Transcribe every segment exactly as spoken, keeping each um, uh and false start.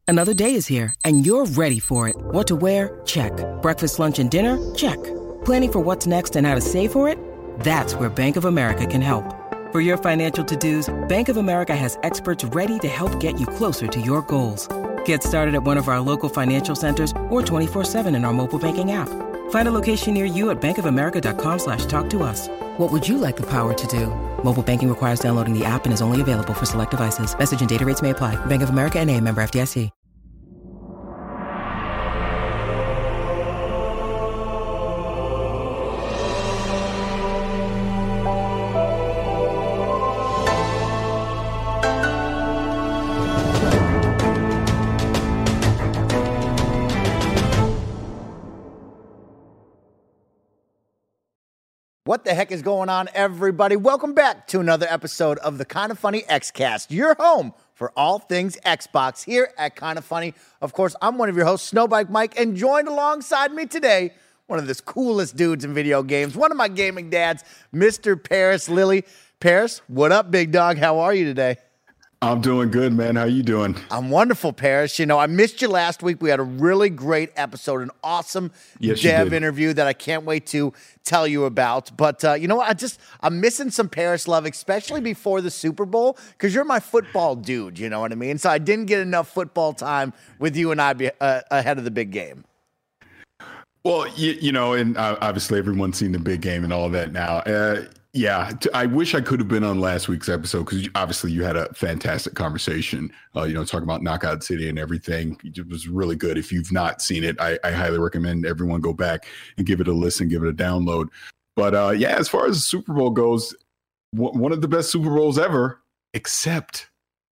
Another day is here, and you're ready for it. What to wear? Check. Breakfast, lunch, and dinner? Check. Planning for what's next and how to save for it? That's where Bank of America can help. For your financial to-dos, Bank of America has experts ready to help get you closer to your goals. Get started at one of our local financial centers or twenty-four seven in our mobile banking app. Find a location near you at bankofamerica.com slash talk to us. What would you like the power to do? Mobile banking requires downloading the app and is only available for select devices. Message and data rates may apply. Bank of America N A, member F D I C. What the heck is going on, everybody? Welcome back to another episode of the Kinda Funny X-Cast, your home for all things Xbox here at Kinda Funny. Of course, I'm one of your hosts, Snowbike Mike, and joined alongside me today, one of the coolest dudes in video games, one of my gaming dads, Mister Paris Lilly. Paris, what up, big dog? How are you today? I'm doing good, man. How you doing? I'm wonderful, Paris. You know, I missed you last week. We had a really great episode, an awesome yes, you dev did. interview that I can't wait to tell you about. But uh, you know what? I just, I'm missing some Paris love, especially before the Super Bowl, because you're my football dude, you know what I mean? So I didn't get enough football time with you and I be, uh, ahead of the big game. Well, you, you know, and uh, obviously everyone's seen the big game and all of that now. Uh, yeah, t- I wish I could have been on last week's episode because obviously you had a fantastic conversation, uh, you know, talking about Knockout City and everything. It was really good. If you've not seen it, I, I highly recommend everyone go back and give it a listen, give it a download. But uh, yeah, as far as the Super Bowl goes, w- one of the best Super Bowls ever, except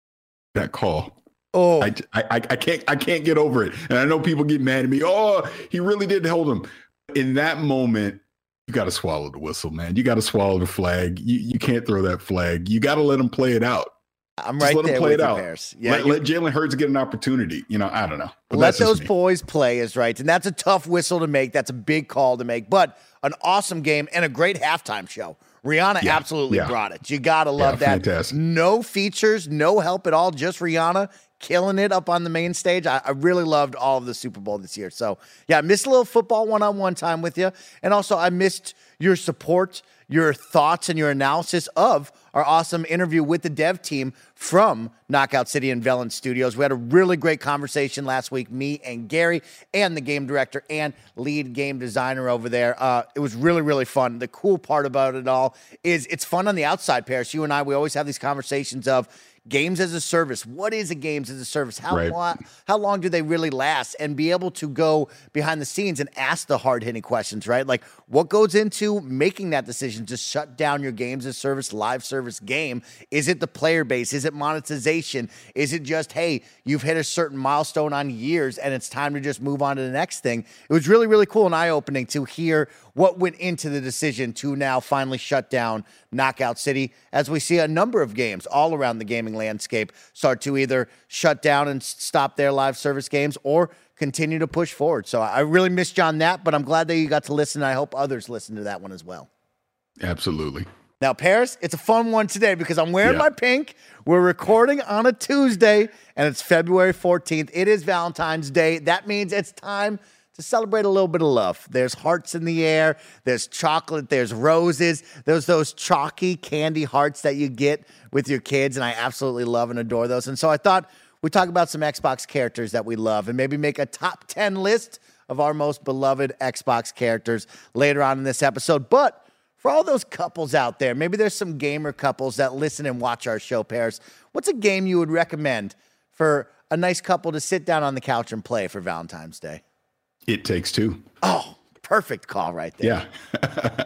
that call. Oh, I, I, I can't I can't get over it. And I know people get mad at me. Oh, he really did hold him. In that moment, you got to swallow the whistle, man. You got to swallow the flag. You you can't throw that flag. You got to let him play it out. I'm Just right let there him play with it you, out. Paris. Yeah, let, you, let Jalen Hurts get an opportunity. You know, I don't know. But let that's just those me. boys play is right. And that's a tough whistle to make. That's a big call to make. But an awesome game and a great halftime show. Rihanna Yeah, absolutely yeah. brought it. You got to love Yeah, that. fantastic. No features, no help at all. Just Rihanna killing it up on the main stage. I, I really loved all of the Super Bowl this year. So, yeah, I missed a little football one-on-one time with you. And also, I missed your support, your thoughts, and your analysis of our awesome interview with the dev team from Knockout City and Velan Studios. We had a really great conversation last week, me and Gary and the game director and lead game designer over there. Uh, it was really, really fun. The cool part about it all is it's fun on the outside, Paris. You and I, we always have these conversations of games as a service. What is a games as a service? How Right. long, how long do they really last? And be able to go behind the scenes and ask the hard-hitting questions, right? Like, what goes into making that decision to shut down your games as a service, live service game? Is it the player base? Is it monetization? Is it just, hey, you've hit a certain milestone on years and it's time to just move on to the next thing? It was really, really cool and eye-opening to hear what went into the decision to now finally shut down Knockout City, as we see a number of games all around the gaming landscape start to either shut down and stop their live service games or continue to push forward. So I really missed you on that, but I'm glad that you got to listen. And I hope others listen to that one as well. Absolutely. Now, Paris, it's a fun one today because I'm wearing Yeah. my pink. We're recording on a Tuesday, and it's February fourteenth. It is Valentine's Day. That means it's time to celebrate a little bit of love. There's hearts in the air. There's chocolate. There's roses. There's those chalky candy hearts that you get with your kids, and I absolutely love and adore those. And so I thought we'd talk about some Xbox characters that we love and maybe make a top ten list of our most beloved Xbox characters later on in this episode. But for all those couples out there, maybe there's some gamer couples that listen and watch our show, Paris. What's a game you would recommend for a nice couple to sit down on the couch and play for Valentine's Day? It Takes Two. Oh, perfect call right there. Yeah.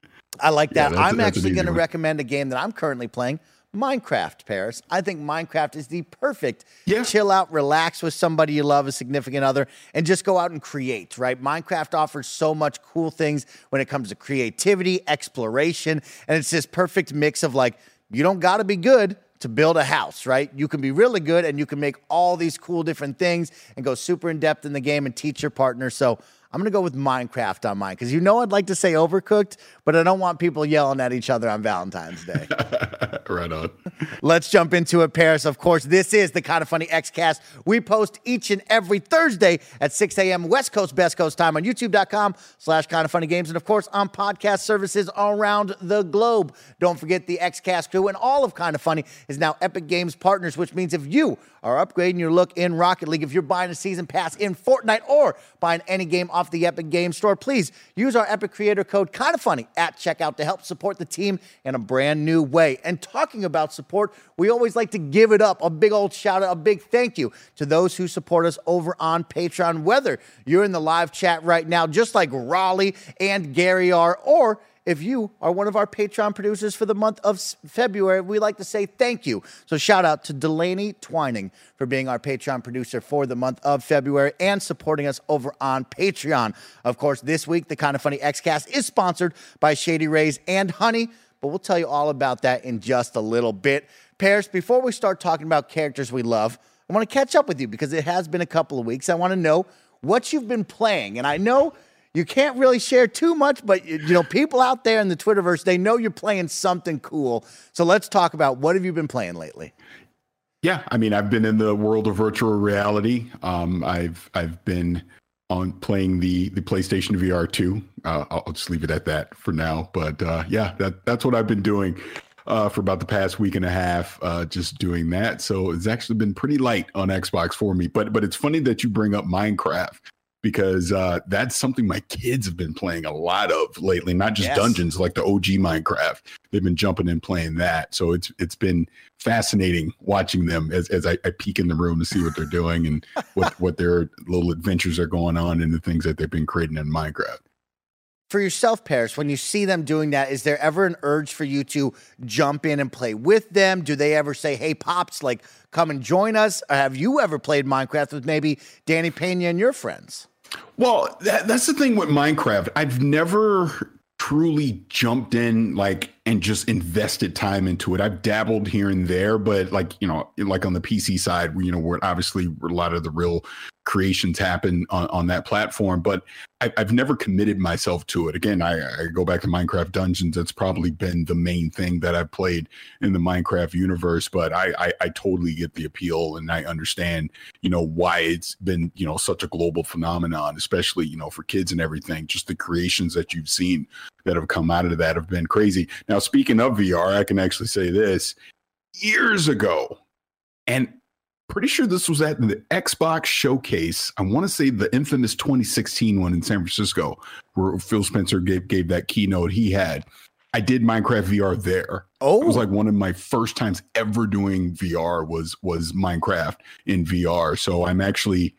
I like that. Yeah, that's- I'm that's an actually easy going to one. recommend a game that I'm currently playing, Minecraft, Paris. I think Minecraft is the perfect Yeah. chill out, relax with somebody you love, a significant other, and just go out and create, right? Minecraft offers so much cool things when it comes to creativity, exploration, and it's this perfect mix of like, you don't got to be good to build a house, right? You can be really good and you can make all these cool different things and go super in depth in the game and teach your partner. So I'm going to go with Minecraft on mine because you know I'd like to say Overcooked, but I don't want people yelling at each other on Valentine's Day. Right on. Let's jump into it, Paris. Of course, this is the Kind of Funny X-Cast. We post each and every Thursday at six a.m. West Coast, Best Coast time on youtube.com slash Kind of Funny Games, and of course on podcast services around the globe. Don't forget the X-Cast crew and all of Kind of Funny is now Epic Games partners, which means if you are upgrading your look in Rocket League, if you're buying a season pass in Fortnite or buying any game off the Epic Games Store, please use our Epic creator code Kind of Funny at checkout to help support the team in a brand new way. And talking about support, we always like to give it up. A big old shout out, a big thank you to those who support us over on Patreon, whether you're in the live chat right now, just like Raleigh and Gary are, or if you are one of our Patreon producers for the month of February, we like to say thank you. So shout out to Delaney Twining for being our Patreon producer for the month of February and supporting us over on Patreon. Of course, this week, the Kind of Funny X-Cast is sponsored by Shady Rays and Honey, but we'll tell you all about that in just a little bit. Paris, before we start talking about characters we love, I want to catch up with you because it has been a couple of weeks. I want to know what you've been playing. And I know you can't really share too much, but you know, people out there in the Twitterverse, they know you're playing something cool. So let's talk about what have you been playing lately? Yeah, I mean, I've been in the world of virtual reality. Um, I've I've been on playing the the PlayStation V R two. Uh, I'll just leave it at that for now. But uh, yeah, that that's what I've been doing uh, for about the past week and a half, uh, just doing that. So it's actually been pretty light on Xbox for me. But but it's funny that you bring up Minecraft, because uh, that's something my kids have been playing a lot of lately, not just yes. Dungeons, like the O G Minecraft. They've been jumping in playing that. So it's it's been fascinating watching them as, as I, I peek in the room to see what they're doing and what, what their little adventures are going on and the things that they've been creating in Minecraft. For yourself, Paris, when you see them doing that, is there ever an urge for you to jump in and play with them? Do they ever say, hey, Pops, like, come and join us? Or have you ever played Minecraft with maybe Danny Pena and your friends? Well, that, that's the thing with Minecraft. I've never truly jumped in like and just invested time into it. I've dabbled here and there, but like, you know, like on the P C side, you know, where obviously a lot of the real creations happen on, on that platform, but I, I've never committed myself to it. Again, I, I go back to Minecraft Dungeons. That's probably been the main thing that I've played in the Minecraft universe, but I, I, I totally get the appeal and I understand, you know, why it's been, you know, such a global phenomenon, especially, you know, for kids and everything. Just the creations that you've seen that have come out of that have been crazy. Now, speaking of V R, I can actually say this years ago, and pretty sure this was at the Xbox showcase. I want to say the infamous twenty sixteen one in San Francisco, where Phil Spencer gave, gave that keynote he had. I did Minecraft V R there. Oh, it was like one of my first times ever doing V R was, was Minecraft in V R. So I'm actually,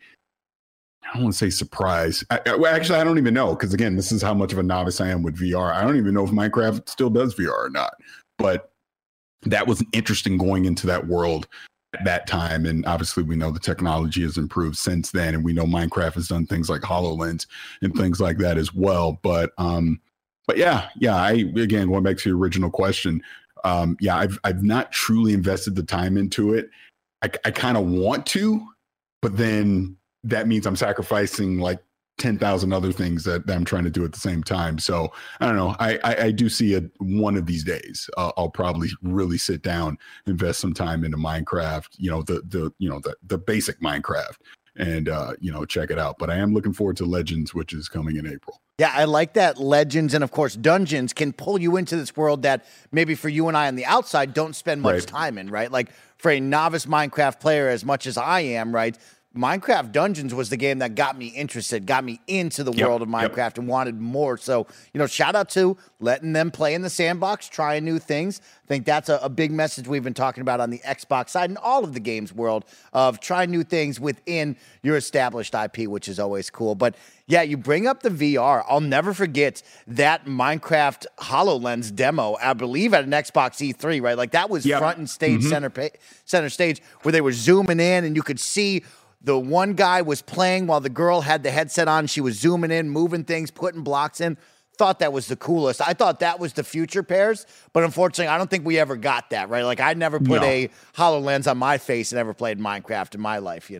I don't want to say surprised. I, I, well, actually, I don't even know. Because again, this is how much of a novice I am with V R. I don't even know if Minecraft still does V R or not. But that was interesting going into that world at that time. And obviously we know the technology has improved since then. And we know Minecraft has done things like HoloLens and things like that as well. But um, but yeah, yeah, I again going back to your original question. Um, yeah, I've I've not truly invested the time into it. I, I kind of want to, but then that means I'm sacrificing like ten thousand other things that, that I'm trying to do at the same time. So I don't know. I, I, I do see it one of these days. Uh, I'll probably really sit down, invest some time into Minecraft, you know, the, the, you know, the, the basic Minecraft and, uh, you know, check it out. But I am looking forward to Legends, which is coming in April. Yeah, I like that. Legends and, of course, Dungeons can pull you into this world that maybe for you and I on the outside don't spend much Right. time in, right? Like for a novice Minecraft player as much as I am, right? Minecraft Dungeons was the game that got me interested, got me into the Yep, world of Minecraft yep. and wanted more. So, you know, shout out to letting them play in the sandbox, trying new things. I think that's a, a big message we've been talking about on the Xbox side and all of the games world of trying new things within your established I P, which is always cool. But yeah, you bring up the V R. I'll never forget that Minecraft HoloLens demo, I believe at an Xbox E three, right? Like that was Yep. front and stage, Mhm. center, pa- center stage where they were zooming in and you could see the one guy was playing while the girl had the headset on. She was zooming in, moving things, putting blocks in. Thought that was the coolest. I thought that was the future, Pairs, but unfortunately, I don't think we ever got that, right? Like, I never put No. a HoloLens on my face and ever played Minecraft in my life, you know?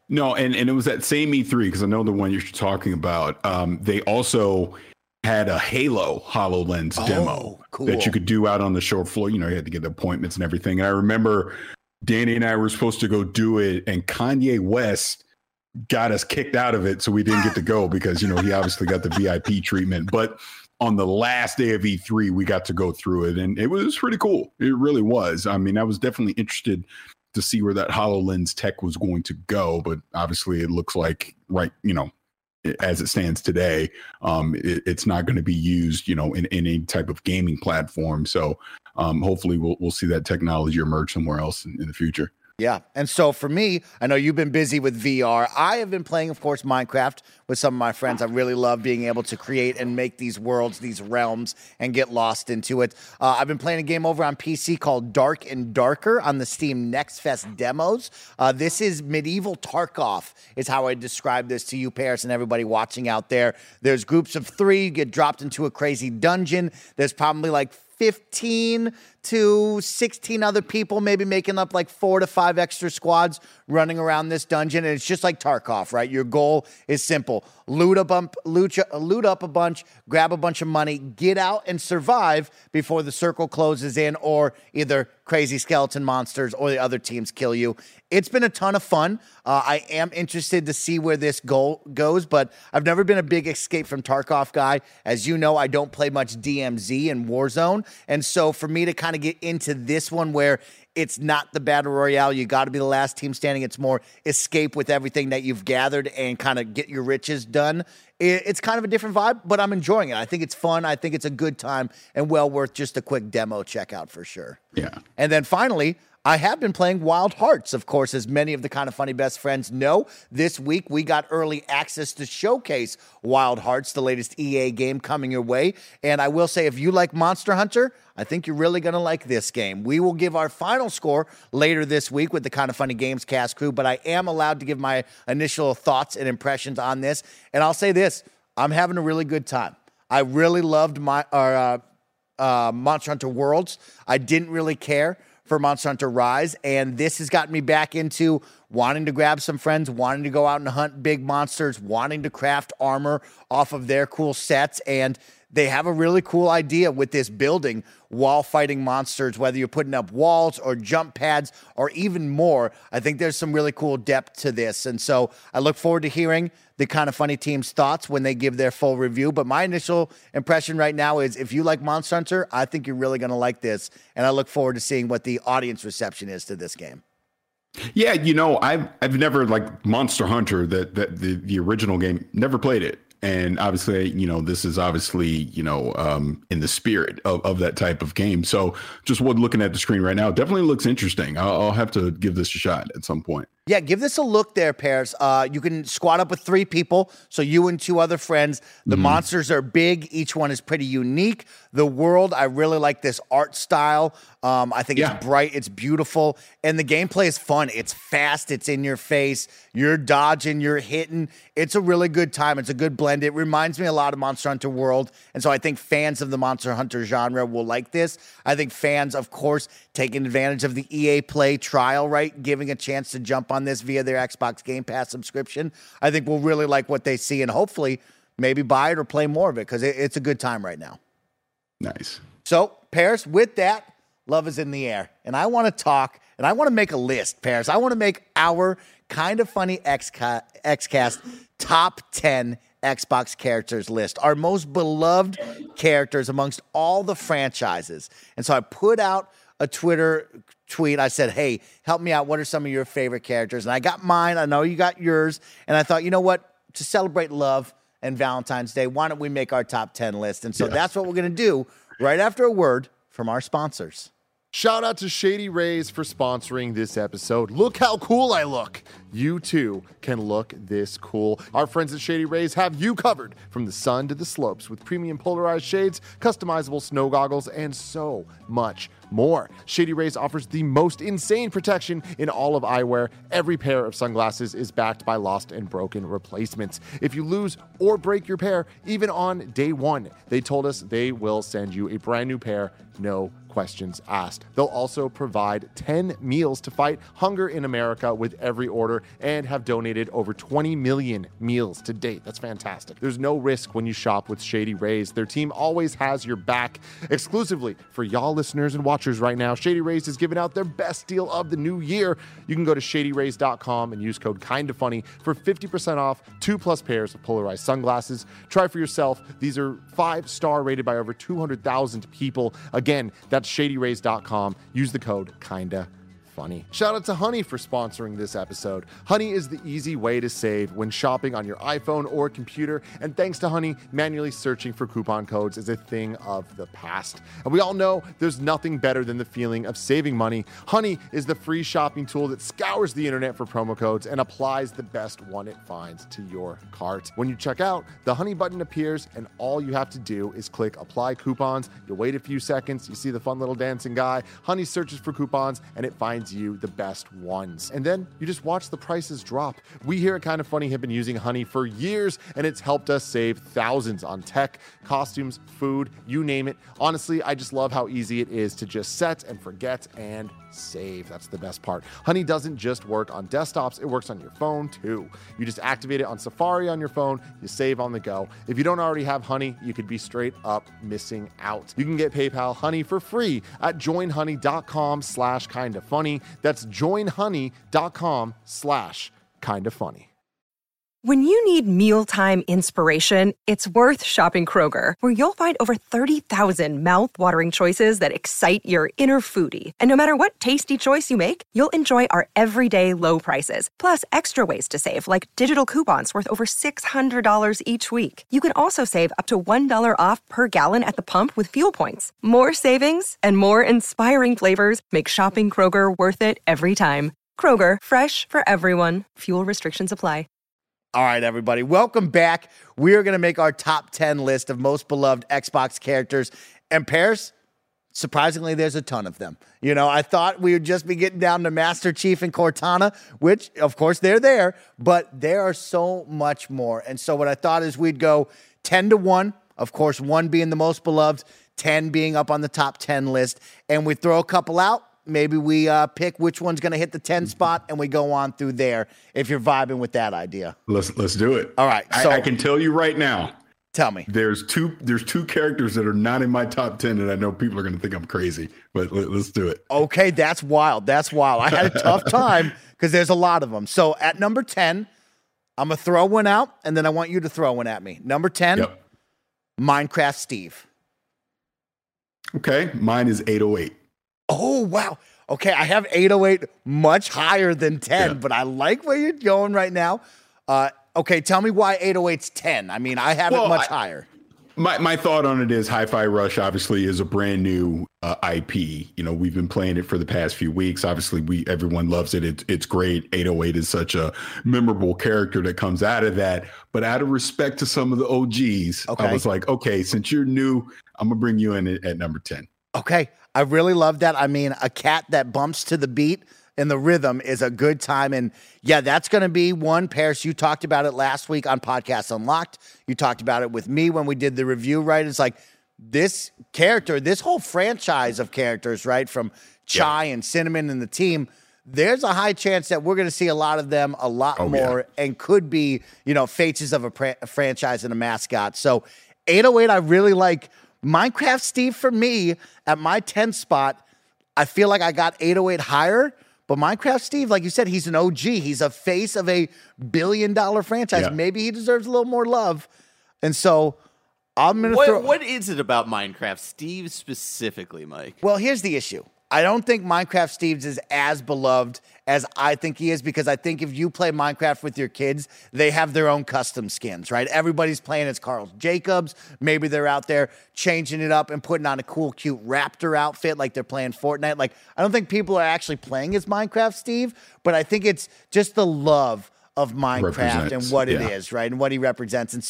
No, and, and it was that same E three, because I know the one you're talking about. Um, they also had a Halo HoloLens oh, demo cool. that you could do out on the show floor. You know, you had to get the appointments and everything. And I remember Danny and I were supposed to go do it, and Kanye West got us kicked out of it, so we didn't get to go because, you know, he obviously got the V I P treatment. But on the last day of E three, we got to go through it, and it was pretty cool. It really was. I mean, I was definitely interested to see where that HoloLens tech was going to go, but obviously it looks like, right, you know, as it stands today, um, it, it's not going to be used, you know, in, in any type of gaming platform. So um, hopefully we'll we'll see that technology emerge somewhere else in, in the future. Yeah. And so for me, I know you've been busy with V R. I have been playing, of course, Minecraft with some of my friends. I really love being able to create and make these worlds, these realms, and get lost into it. Uh, I've been playing a game over on P C called Dark and Darker on the Steam Next Fest demos. Uh, this is medieval Tarkov is how I describe this to you, Paris, and everybody watching out there. There's groups of three. You get dropped into a crazy dungeon. There's probably like fifteen to sixteen other people, maybe making up like four to five extra squads running around this dungeon. And it's just like Tarkov, right? Your goal is simple. Loot a bump, loot, loot up a bunch, grab a bunch of money, get out and survive before the circle closes in, or either crazy skeleton monsters or the other teams kill you. It's been a ton of fun. Uh, I am interested to see where this goal goes, but I've never been a big Escape from Tarkov guy. As you know, I don't play much D M Z and Warzone. And so for me to kind of get into this one where it's not the battle royale, you got to be the last team standing. It's more escape with everything that you've gathered and kind of get your riches done. It's kind of a different vibe, but I'm enjoying it. I think it's fun. I think it's a good time and well worth just a quick demo checkout for sure. Yeah. And then finally, I have been playing Wild Hearts, of course, as many of the Kind of Funny best friends know. This week, we got early access to showcase Wild Hearts, the latest E A game coming your way. And I will say, if you like Monster Hunter, I think you're really going to like this game. We will give our final score later this week with the Kind of Funny Games cast crew, but I am allowed to give my initial thoughts and impressions on this. And I'll say this, I'm having a really good time. I really loved my uh, uh, Monster Hunter Worlds. I didn't really care for Monster Hunter Rise, and this has gotten me back into wanting to grab some friends, wanting to go out and hunt big monsters, wanting to craft armor off of their cool sets, and they have a really cool idea with this building while fighting monsters, whether you're putting up walls or jump pads or even more. I think there's some really cool depth to this, and so I look forward to hearing the Kind of Funny team's thoughts when they give their full review. But my initial impression right now is if you like Monster Hunter, I think you're really going to like this, and I look forward to seeing what the audience reception is to this game. Yeah, you know, I've I've never like Monster Hunter, that that the, the original game, never played it. And obviously, you know, this is obviously, you know, um, in the spirit of, of that type of game. So just what looking at the screen right now, definitely looks interesting. I'll, I'll have to give this a shot at some point. Yeah, give this a look there, Paris. Uh, you can squad up with three people, so you and two other friends. The mm-hmm. monsters are big. Each one is pretty unique. The world, I really like this art style. Um, I think yeah. it's bright, it's beautiful, and the gameplay is fun. It's fast, it's in your face. You're dodging, you're hitting. It's a really good time. It's a good blend. It reminds me a lot of Monster Hunter World, and so I think fans of the Monster Hunter genre will like this. I think fans, of course, taking advantage of the E A Play trial, right, giving a chance to jump on this via their Xbox Game Pass subscription, I think will really like what they see and hopefully maybe buy it or play more of it because it, it's a good time right now. Nice. So, Paris, with that, love is in the air. And I want to talk, and I want to make a list, Paris. I want to make our Kind of Funny X-Cast top ten Xbox characters list, our most beloved characters amongst all the franchises. And so I put out a Twitter tweet. I said, hey, help me out. What are some of your favorite characters? And I got mine. I know you got yours. And I thought, you know what? To celebrate love and Valentine's Day, why don't we make our top ten list? And so yes. that's what we're going to do right after a word from our sponsors. Shout out to Shady Rays for sponsoring this episode. Look how cool I look. You too can look this cool. Our friends at Shady Rays have you covered from the sun to the slopes with premium polarized shades, customizable snow goggles, and so much more. Shady Rays offers the most insane protection in all of eyewear. Every pair of sunglasses is backed by lost and broken replacements. If you lose or break your pair, even on day one, they told us they will send you a brand new pair, no questions asked. They'll also provide ten meals to fight hunger in America with every order and have donated over twenty million meals to date. That's fantastic. There's no risk when you shop with Shady Rays. Their team always has your back. Exclusively for y'all listeners and watchers right now, Shady Rays is giving out their best deal of the new year. You can go to shady rays dot com and use code kindafunny for fifty percent off two plus pairs of polarized sunglasses. Try for yourself. These are five-star rated by over two hundred thousand people. Again, that's shady rays dot com. Use the code kinda funny. Shout out to Honey for sponsoring this episode. Honey is the easy way to save when shopping on your iPhone or computer, and thanks to Honey, manually searching for coupon codes is a thing of the past. And we all know there's nothing better than the feeling of saving money. Honey is the free shopping tool that scours the internet for promo codes and applies the best one it finds to your cart. When you check out, the Honey button appears, and all you have to do is click Apply Coupons. You wait a few seconds, you see the fun little dancing guy. Honey searches for coupons, and it finds you the best ones. And then you just watch the prices drop. We here at Kinda Funny have been using Honey for years, and it's helped us save thousands on tech, costumes, food, you name it. Honestly, I just love how easy it is to just set and forget and save. That's the best part. Honey doesn't just work on desktops, it works on your phone too. You just activate it on Safari on your phone, you save on the go. If you don't already have Honey, you could be straight up missing out. You can get PayPal Honey for free at joinhoney.com slash kinda funny. That's joinhoney.com slash kinda funny. When you need mealtime inspiration, it's worth shopping Kroger, where you'll find over thirty thousand mouth-watering choices that excite your inner foodie. And no matter what tasty choice you make, you'll enjoy our everyday low prices, plus extra ways to save, like digital coupons worth over six hundred dollars each week. You can also save up to one dollar off per gallon at the pump with fuel points. More savings and more inspiring flavors make shopping Kroger worth it every time. Kroger, fresh for everyone. Fuel restrictions apply. All right, everybody, welcome back. We are going to make our top ten list of most beloved Xbox characters and pairs. Surprisingly, there's a ton of them. You know, I thought we would just be getting down to Master Chief and Cortana, which, of course, they're there, but there are so much more. And so what I thought is we'd go ten to one, of course, one being the most beloved, ten being up on the top ten list, and we throw a couple out. Maybe we uh, pick which one's going to hit the ten spot, and we go on through there if you're vibing with that idea. Let's let's do it. All right. So I, I can tell you right now. Tell me. There's two there's two characters that are not in my top ten, and I know people are going to think I'm crazy, but let, let's do it. Okay, that's wild. That's wild. I had a tough time because there's a lot of them. So at number ten, I'm going to throw one out, and then I want you to throw one at me. Number ten, yep. Minecraft Steve. Okay, mine is eight oh eight. Oh, wow. Okay, I have eight oh eight much higher than ten, yeah. But I like where you're going right now. Uh, okay, tell me why eight oh eight's ten. I mean, I have well, it much I, higher. My my thought on it is Hi-Fi Rush obviously is a brand new uh, I P. You know, we've been playing it for the past few weeks. Obviously, we everyone loves it. It's it's great. eight oh eight is such a memorable character that comes out of that. But out of respect to some of the O Gs, okay. I was like, okay, since you're new, I'm going to bring you in at, at number ten. Okay. I really love that. I mean, a cat that bumps to the beat and the rhythm is a good time. And yeah, that's going to be one. Paris, you talked about it last week on Podcast Unlocked. You talked about it with me when we did the review, right? It's like this character, this whole franchise of characters, right? From Chai yeah. and Cinnamon and the team, there's a high chance that we're going to see a lot of them a lot oh, more yeah. and could be, you know, faces of a, pra- a franchise and a mascot. So eight oh eight, I really like. Minecraft Steve, for me, at my ten spot, I feel like I got eight oh eight higher, but Minecraft Steve, like you said, he's an O G. He's a face of a billion-dollar franchise. Yeah. Maybe he deserves a little more love. And so I'm going to throw... What is it about Minecraft Steve specifically, Mike? Well, here's the issue. I don't think Minecraft Steve's is as beloved as I think he is, because I think if you play Minecraft with your kids, they have their own custom skins, right? Everybody's playing as Carl Jacobs. Maybe they're out there changing it up and putting on a cool, cute raptor outfit like they're playing Fortnite. Like, I don't think people are actually playing as Minecraft Steve, but I think it's just the love of Minecraft and what it yeah. is, right? And what he represents. And so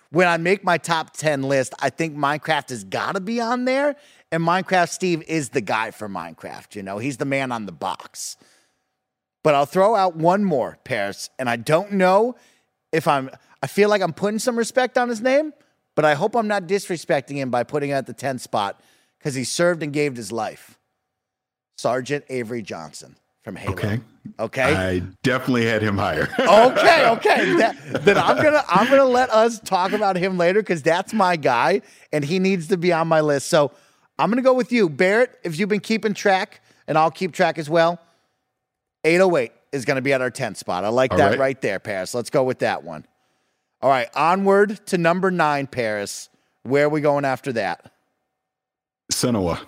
when I make my top ten list, I think Minecraft has got to be on there. And Minecraft Steve is the guy for Minecraft. You know, he's the man on the box. But I'll throw out one more, Paris. And I don't know if I'm, I feel like I'm putting some respect on his name, but I hope I'm not disrespecting him by putting him at the tenth spot because he served and gave his life. Sergeant Avery Johnson from Halo. Okay. Okay. I definitely had him higher. okay. Okay. That, then I'm gonna I'm gonna let us talk about him later because that's my guy and he needs to be on my list. So I'm gonna go with you, Barrett. If you've been keeping track, and I'll keep track as well. eight oh eight is gonna be at our tenth spot. I like All that right. right there, Paris. Let's go with that one. All right. Onward to number nine, Paris. Where are we going after that? Senua.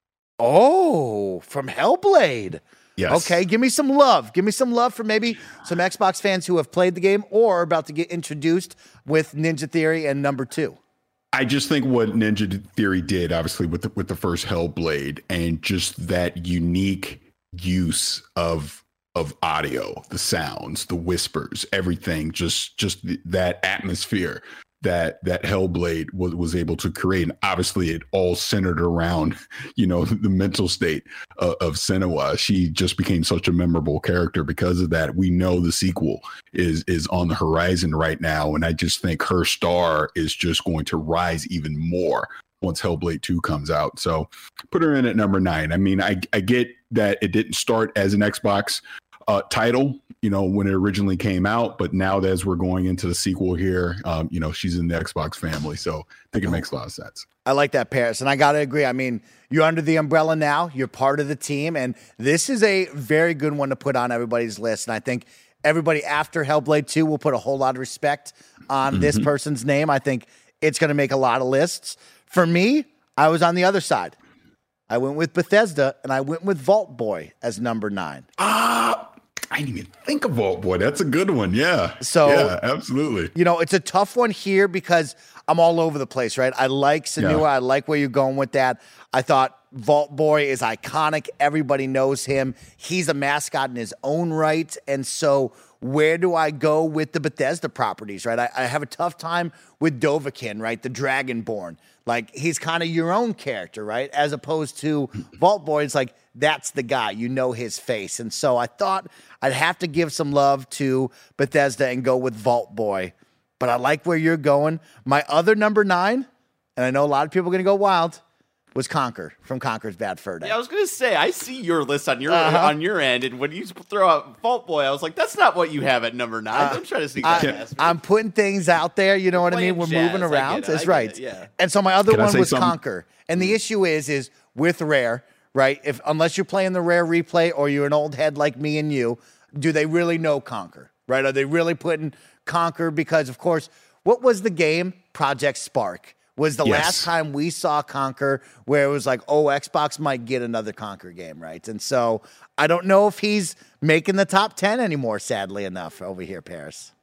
Oh, from Hellblade. Yes. Okay, give me some love. Give me some love for maybe some Xbox fans who have played the game or are about to get introduced with Ninja Theory and number two. I just think what Ninja Theory did, obviously, with the, with the first Hellblade, and just that unique use of of audio, the sounds, the whispers, everything, just just th- that atmosphere that that Hellblade was was able to create. And obviously it all centered around, you know, the mental state of, of Senua. She just became such a memorable character because of that. We know the sequel is is on the horizon right now, and I just think her star is just going to rise even more once Hellblade two comes out. So put her in at number nine. I mean, I I get that it didn't start as an Xbox uh, title, you know, when it originally came out, but now that as we're going into the sequel here, um, you know, she's in the Xbox family. So I think it makes a lot of sense. I like that, Paris. And I got to agree. I mean, you're under the umbrella now. You're part of the team. And this is a very good one to put on everybody's list. And I think everybody after Hellblade two will put a whole lot of respect on mm-hmm. this person's name. I think it's going to make a lot of lists. For me, I was on the other side. I went with Bethesda, and I went with Vault Boy as number nine. Ah, I didn't even think of Vault Boy. That's a good one. Yeah. So, yeah, absolutely. You know, it's a tough one here because I'm all over the place, right? I like Senua. Yeah. I like where you're going with that. I thought Vault Boy is iconic. Everybody knows him. He's a mascot in his own right. And so where do I go with the Bethesda properties, right? I, I have a tough time with Dovahkiin, right? The Dragonborn. Like, he's kind of your own character, right? As opposed to Vault Boy, it's like, that's the guy. You know his face. And so I thought I'd have to give some love to Bethesda and go with Vault Boy. But I like where you're going. My other number nine, and I know a lot of people are going to go wild, was Conker from Conker's Bad Fur Day. Yeah, I was gonna say I see your list on your Uh-huh. on your end, and when you throw out Vault Boy, I was like, that's not what you have at number nine. Uh, Don't try to sneak I, that past me. I'm putting things out there. You know what I Playing mean? We're jazz. moving I around. get it. That's I get right. it, yeah. And so my other Can I one say was something? Conker. And the issue is, is with Rare, right? If unless you're playing the Rare replay or you're an old head like me and you, do they really know Conker? Right? Are they really putting Conker? Because of course, what was the game? Project Spark was the Yes. last time we saw Conker where it was like, oh, Xbox might get another Conker game, right? And so I don't know if he's making the top ten anymore, sadly enough, over here, Paris.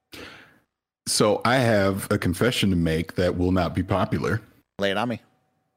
So I have a confession to make that will not be popular. Lay it on me.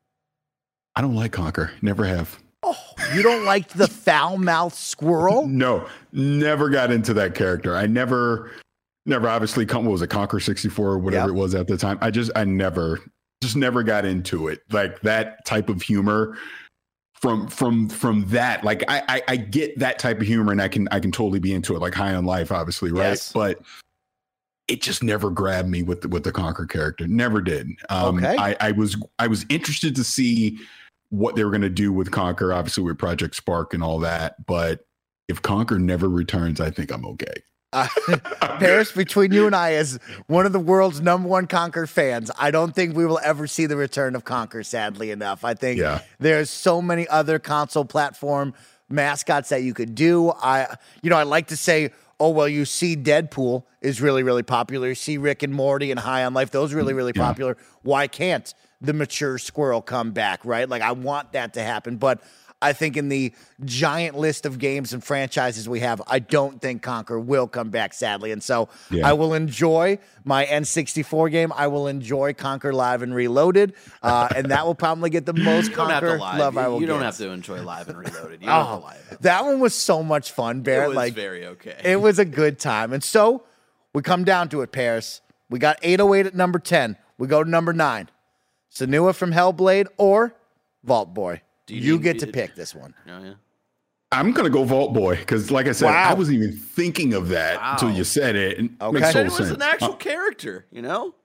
I don't like Conker. Never have. Oh, you don't like the foul-mouthed squirrel? No, never got into that character. I never, never obviously, what was it, Conquer sixty-four or whatever Yep. it was at the time. I just, I never, just never got into it. Like that type of humor from, from, from that. Like I, I, I get that type of humor and I can, I can totally be into it. Like High on Life, obviously, right? Yes. But it just never grabbed me with the, with the Conquer character. Never did. Um, Okay. I, I was, I was interested to see what they were going to do with Conquer, obviously with Project Spark and all that. But if Conquer never returns, I think I'm okay. Uh, Paris, between you and I, as one of the world's number one Conker fans, I don't think we will ever see the return of Conker, sadly enough. I think Yeah. there's so many other console platform mascots that you could do. I, you know, I like to say, oh, well, you see Deadpool is really, really popular. You see Rick and Morty and High on Life. Those are really, really Yeah. popular. Why can't the mature squirrel come back, right? Like, I want that to happen. But I think in the giant list of games and franchises we have, I don't think Conker will come back, sadly. And so Yeah. I will enjoy my N sixty-four game. I will enjoy Conker Live and Reloaded. Uh, and that will probably get the most You don't have to Conker lie. love I will You don't get. have to enjoy Live and Reloaded. You don't have to Oh, lie. about it. that one was so much fun, It Barrett. was like, very okay. it was a good time. And so we come down to it, Paris. We got eight oh eight at number ten. We go to number nine. Senua from Hellblade or Vault Boy. Do you you need- get to pick this one. Oh, yeah. I'm gonna go Vault Boy because, like I said, Wow. I wasn't even thinking of that Wow. until you said it. And Okay. makes Said total it was sense. an actual Uh, character, you know?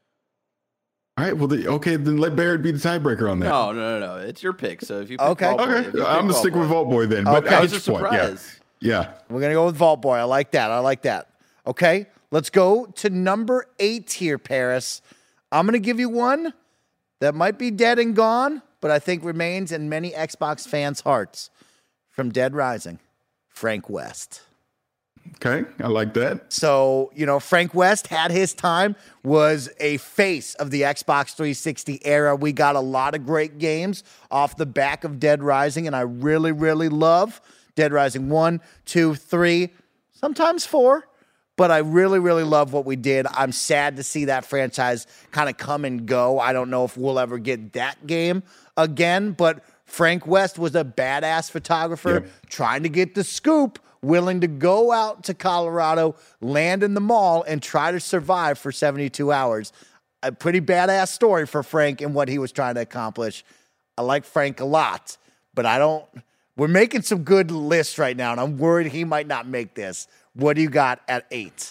all right, well, the, okay, then let Barrett be the tiebreaker on that. No, no, no, no. It's your pick. So if you pick Okay. Vault Boy, Okay, if you pick I'm gonna Vault stick Boy. with Vault Boy then. But Okay. at That was a each point, yeah, surprise. yeah. We're going to go with Vault Boy. I like that. I like that. Okay, let's go to number eight here, Paris. I'm going to give you one that might be dead and gone, but I think remains in many Xbox fans' hearts. From Dead Rising, Frank West. Okay, I like that. So, you know, Frank West had his time, was a face of the Xbox three sixty era. We got a lot of great games off the back of Dead Rising, and I really, really love Dead Rising one, two, three, sometimes four. But I really, really love what we did. I'm sad to see that franchise kind of come and go. I don't know if we'll ever get that game again, but Frank West was a badass photographer Yep. trying to get the scoop, willing to go out to Colorado, land in the mall, and try to survive for seventy-two hours. A pretty badass story for Frank and what he was trying to accomplish. I like Frank a lot, but I don't. We're making some good lists right now, and I'm worried he might not make this. What do you got at eight?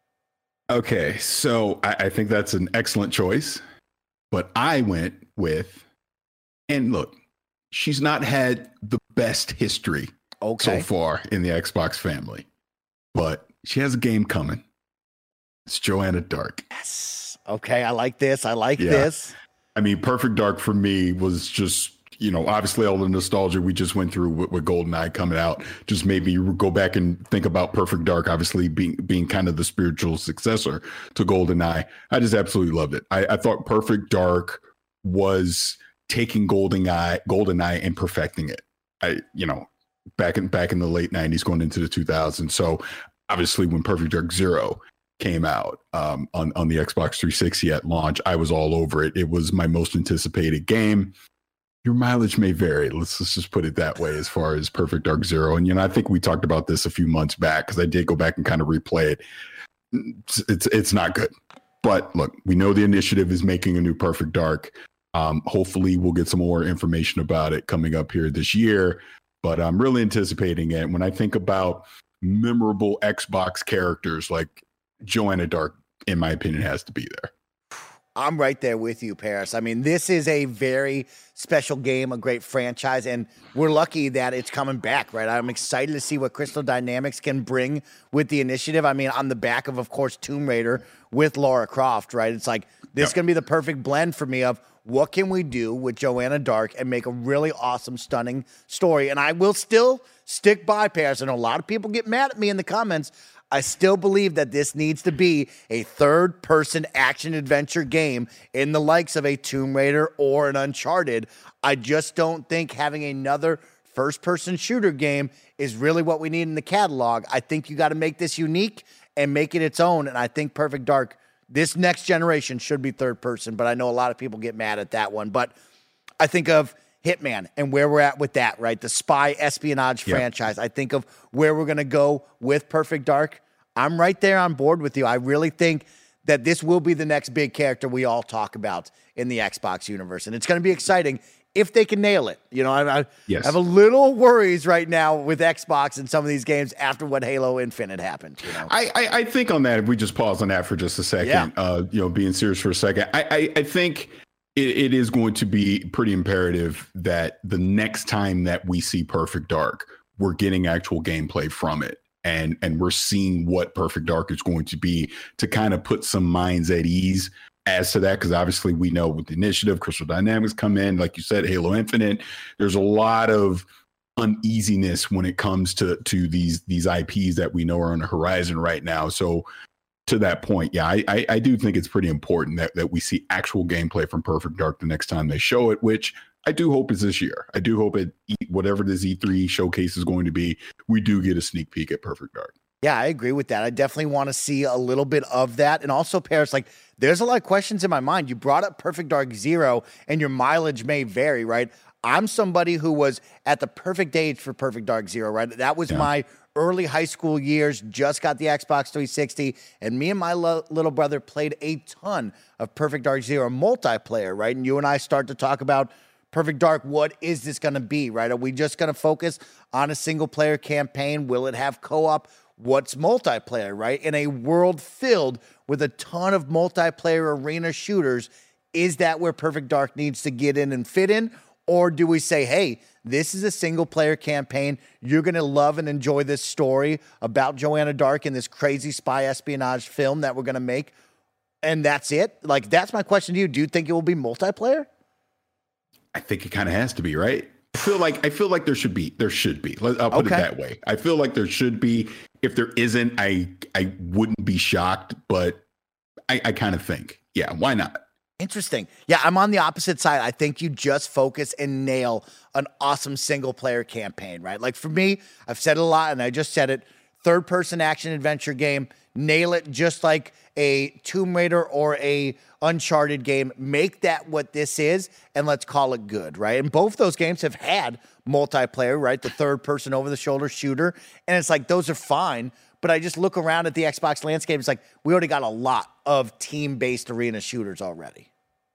Okay, so I, I think that's an excellent choice, but I went with, and look, she's not had the best history Okay. so far in the Xbox family, but she has a game coming. It's Joanna Dark. Yes. Okay, I like this. I like Yeah. this. I mean, Perfect Dark for me was just, you know, obviously all the nostalgia we just went through with, with GoldenEye coming out just made me go back and think about Perfect Dark, obviously being being kind of the spiritual successor to GoldenEye. I just absolutely loved it. I, I thought Perfect Dark was taking GoldenEye, GoldenEye and perfecting it. I, you know, back in back in the late nineties, going into the two thousands. So obviously, when Perfect Dark Zero came out um, on on the Xbox three sixty at launch, I was all over it. It was my most anticipated game. Your mileage may vary. Let's, let's just put it that way as far as Perfect Dark Zero. And, you know, I think we talked about this a few months back because I did go back and kind of replay it. It's, it's, it's not good. But look, we know the initiative is making a new Perfect Dark. Um, hopefully we'll get some more information about it coming up here this year. But I'm really anticipating it. When I think about memorable Xbox characters, like Joanna Dark, in my opinion, has to be there. I'm right there with you, Paris. I mean, this is a very special game, a great franchise, and we're lucky that it's coming back, right? I'm excited to see what Crystal Dynamics can bring with the initiative. I mean, on the back of, of course, Tomb Raider with Lara Croft, right? It's like, this is Yep. going to be the perfect blend for me of what can we do with Joanna Dark and make a really awesome, stunning story. And I will still stick by, Paris. I know a lot of people get mad at me in the comments. I still believe that this needs to be a third-person action-adventure game in the likes of a Tomb Raider or an Uncharted. I just don't think having another first-person shooter game is really what we need in the catalog. I think you got to make this unique and make it its own, and I think Perfect Dark, this next generation, should be third-person, but I know a lot of people get mad at that one. But I think of Hitman and where we're at with that, right? The spy espionage Yep. franchise. I think of where we're going to go with Perfect Dark. I'm right there on board with you. I really think that this will be the next big character we all talk about in the Xbox universe. And it's going to be exciting if they can nail it. You know, I, I Yes. have a little worries right now with Xbox and some of these games after what Halo Infinite happened. You know, I, I, I think on that, if we just pause on that for just a second, Yeah. uh, you know, being serious for a second, I, I, I think it, it is going to be pretty imperative that the next time that we see Perfect Dark, we're getting actual gameplay from it. And, and we're seeing what Perfect Dark is going to be to kind of put some minds at ease as to that. Because obviously we know with the initiative, Crystal Dynamics come in, like you said, Halo Infinite, there's a lot of uneasiness when it comes to to these these I Ps that we know are on the horizon right now. So to that point, yeah, I, I, I do think it's pretty important that, that we see actual gameplay from Perfect Dark the next time they show it, which I do hope is this year. I do hope it, whatever this E three showcase is going to be, we do get a sneak peek at Perfect Dark. Yeah, I agree with that. I definitely want to see a little bit of that. And also, Paris, like, there's a lot of questions in my mind. You brought up Perfect Dark Zero, and your mileage may vary, right? I'm somebody who was at the perfect age for Perfect Dark Zero, right? That was Yeah. my early high school years, just got the Xbox three sixty, and me and my lo- little brother played a ton of Perfect Dark Zero multiplayer, right? And you and I start to talk about Perfect Dark, what is this going to be, right? Are we just going to focus on a single-player campaign? Will it have co-op? What's multiplayer, right? In a world filled with a ton of multiplayer arena shooters, is that where Perfect Dark needs to get in and fit in? Or do we say, hey, this is a single-player campaign. You're going to love and enjoy this story about Joanna Dark and this crazy spy espionage film that we're going to make, and that's it? Like, that's my question to you. Do you think it will be multiplayer? I think it kind of has to be, right? I feel like I feel like there should be. There should be. I'll put Okay. it that way. I feel like there should be. If there isn't, I I wouldn't be shocked, but I, I kind of think, yeah, why not? Interesting. Yeah, I'm on the opposite side. I think you just focus and nail an awesome single player campaign, right? Like for me, I've said it a lot and I just said it, third person action adventure game, nail it just like a Tomb Raider or a Uncharted game. Make that what this is and let's call it good, right? And both those games have had multiplayer, right? The third person over the shoulder shooter. And it's like, those are fine. But I just look around at the Xbox landscape. It's like, we already got a lot of team-based arena shooters already.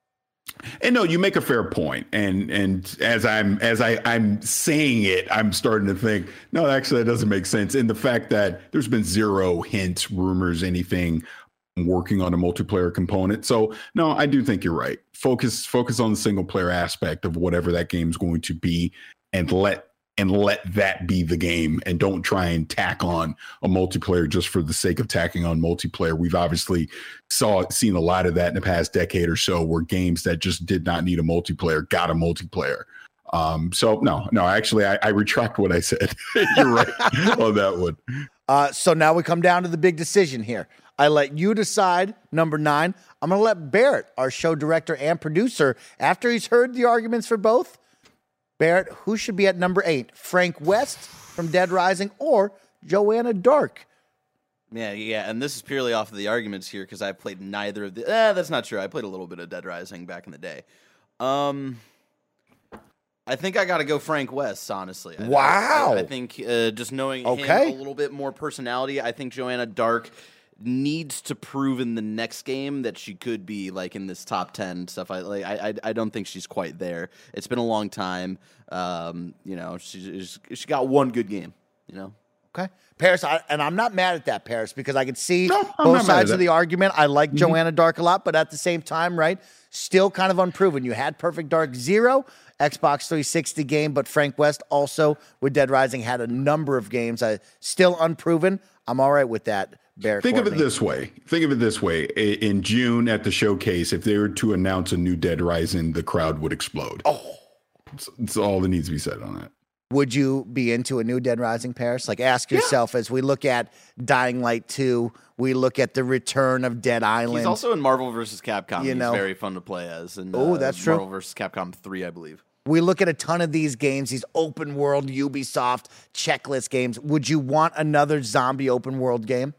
And no, you make a fair point. And and as I'm as I, I'm saying it, I'm starting to think, no, actually, that doesn't make sense. In the fact that there's been zero hints, rumors, anything working on a multiplayer component. So no, I do think you're right. Focus focus on the single player aspect of whatever that game's going to be, and let and let that be the game, and don't try and tack on a multiplayer just for the sake of tacking on multiplayer. We've obviously saw seen a lot of that in the past decade or so, where games that just did not need a multiplayer got a multiplayer. Um, so no, no, actually, I, I retract what I said. You're right on that one. Uh, so now we come down to the big decision here. I let you decide, number nine. I'm going to let Barrett, our show director and producer, after he's heard the arguments for both, Barrett, who should be at number eight? Frank West from Dead Rising or Joanna Dark? Yeah, yeah, and this is purely off of the arguments here because I played neither of the. Eh, that's not true. I played a little bit of Dead Rising back in the day. Um, I think I got to go Frank West, honestly. I, Wow. I, I think uh, just knowing Okay. him a little bit more personality, I think Joanna Dark needs to prove in the next game that she could be like in this top ten stuff. I like. I I, I don't think she's quite there. It's been a long time. Um, you know, she's she got one good game. You know. Okay. Paris, I, and I'm not mad at that, Paris, because I can see No, I'm both not mad sides at of the that. argument. I like Joanna Dark a lot, but at the same time, right, still kind of unproven. You had Perfect Dark Zero, Xbox three sixty game, but Frank West also with Dead Rising had a number of games. I still unproven. I'm all right with that, Barrett. Think of it Courtney. this way. Think of it this way. I- In June at the showcase, if they were to announce a new Dead Rising, the crowd would explode. Oh. That's, that's all that needs to be said on that. Would you be into a new Dead Rising, Paris? Like, ask yourself, as we look at Dying Light two, we look at the return of Dead Island. He's also in Marvel versus. Capcom. You He's know. very fun to play as. And, Oh, uh, that's true. Marvel versus. Capcom three, I believe. We look at a ton of these games, these open world Ubisoft checklist games. Would you want another zombie open world game?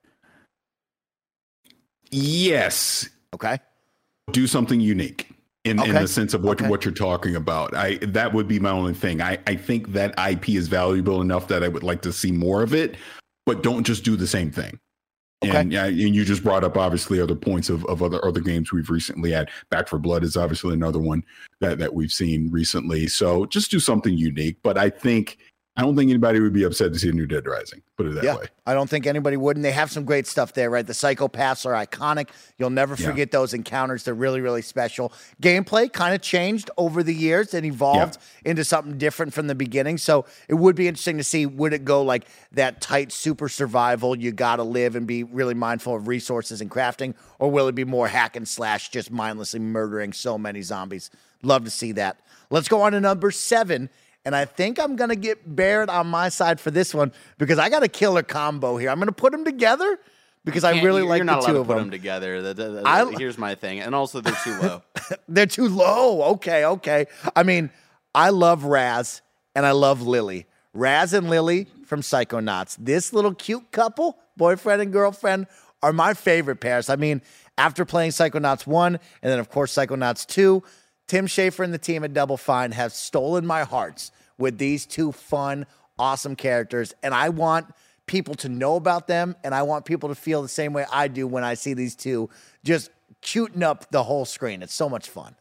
Yes. Okay. Do something unique in, in Okay. the sense of what, Okay. what you're talking about. I That would be my only thing. I, I think that I P is valuable enough that I would like to see more of it, but don't just do the same thing. Okay. And, yeah, and you just brought up obviously other points of, of other other games we've recently had. Back for Blood is obviously another one that, that we've seen recently. So just do something unique. But I think I don't think anybody would be upset to see a new Dead Rising. Put it that Yeah, way. I don't think anybody would. And they have some great stuff there, right? The psychopaths are iconic. You'll never Yeah. forget those encounters. They're really, really special. Gameplay kind of changed over the years and evolved into something different from the beginning. So it would be interesting to see, would it go like that tight super survival, you got to live and be really mindful of resources and crafting, or will it be more hack and slash, just mindlessly murdering so many zombies? Love to see that. Let's go on to number seven. And I think I'm going to get Barrett on my side for this one because I got a killer combo here. I'm going to put them together because I Can't- really you're like not the allowed two to of put them. them together. The- the- the- I- here's my thing, and also they're too low. They're too low. Okay, okay. I mean, I love Raz and I love Lily. Raz and Lily from Psychonauts. This little cute couple, boyfriend and girlfriend, are my favorite pairs. I mean, after playing Psychonauts one and then, of course, Psychonauts two, Tim Schafer and the team at Double Fine have stolen my hearts with these two fun, awesome characters, and I want people to know about them, and I want people to feel the same way I do when I see these two just shooting up the whole screen. It's so much fun.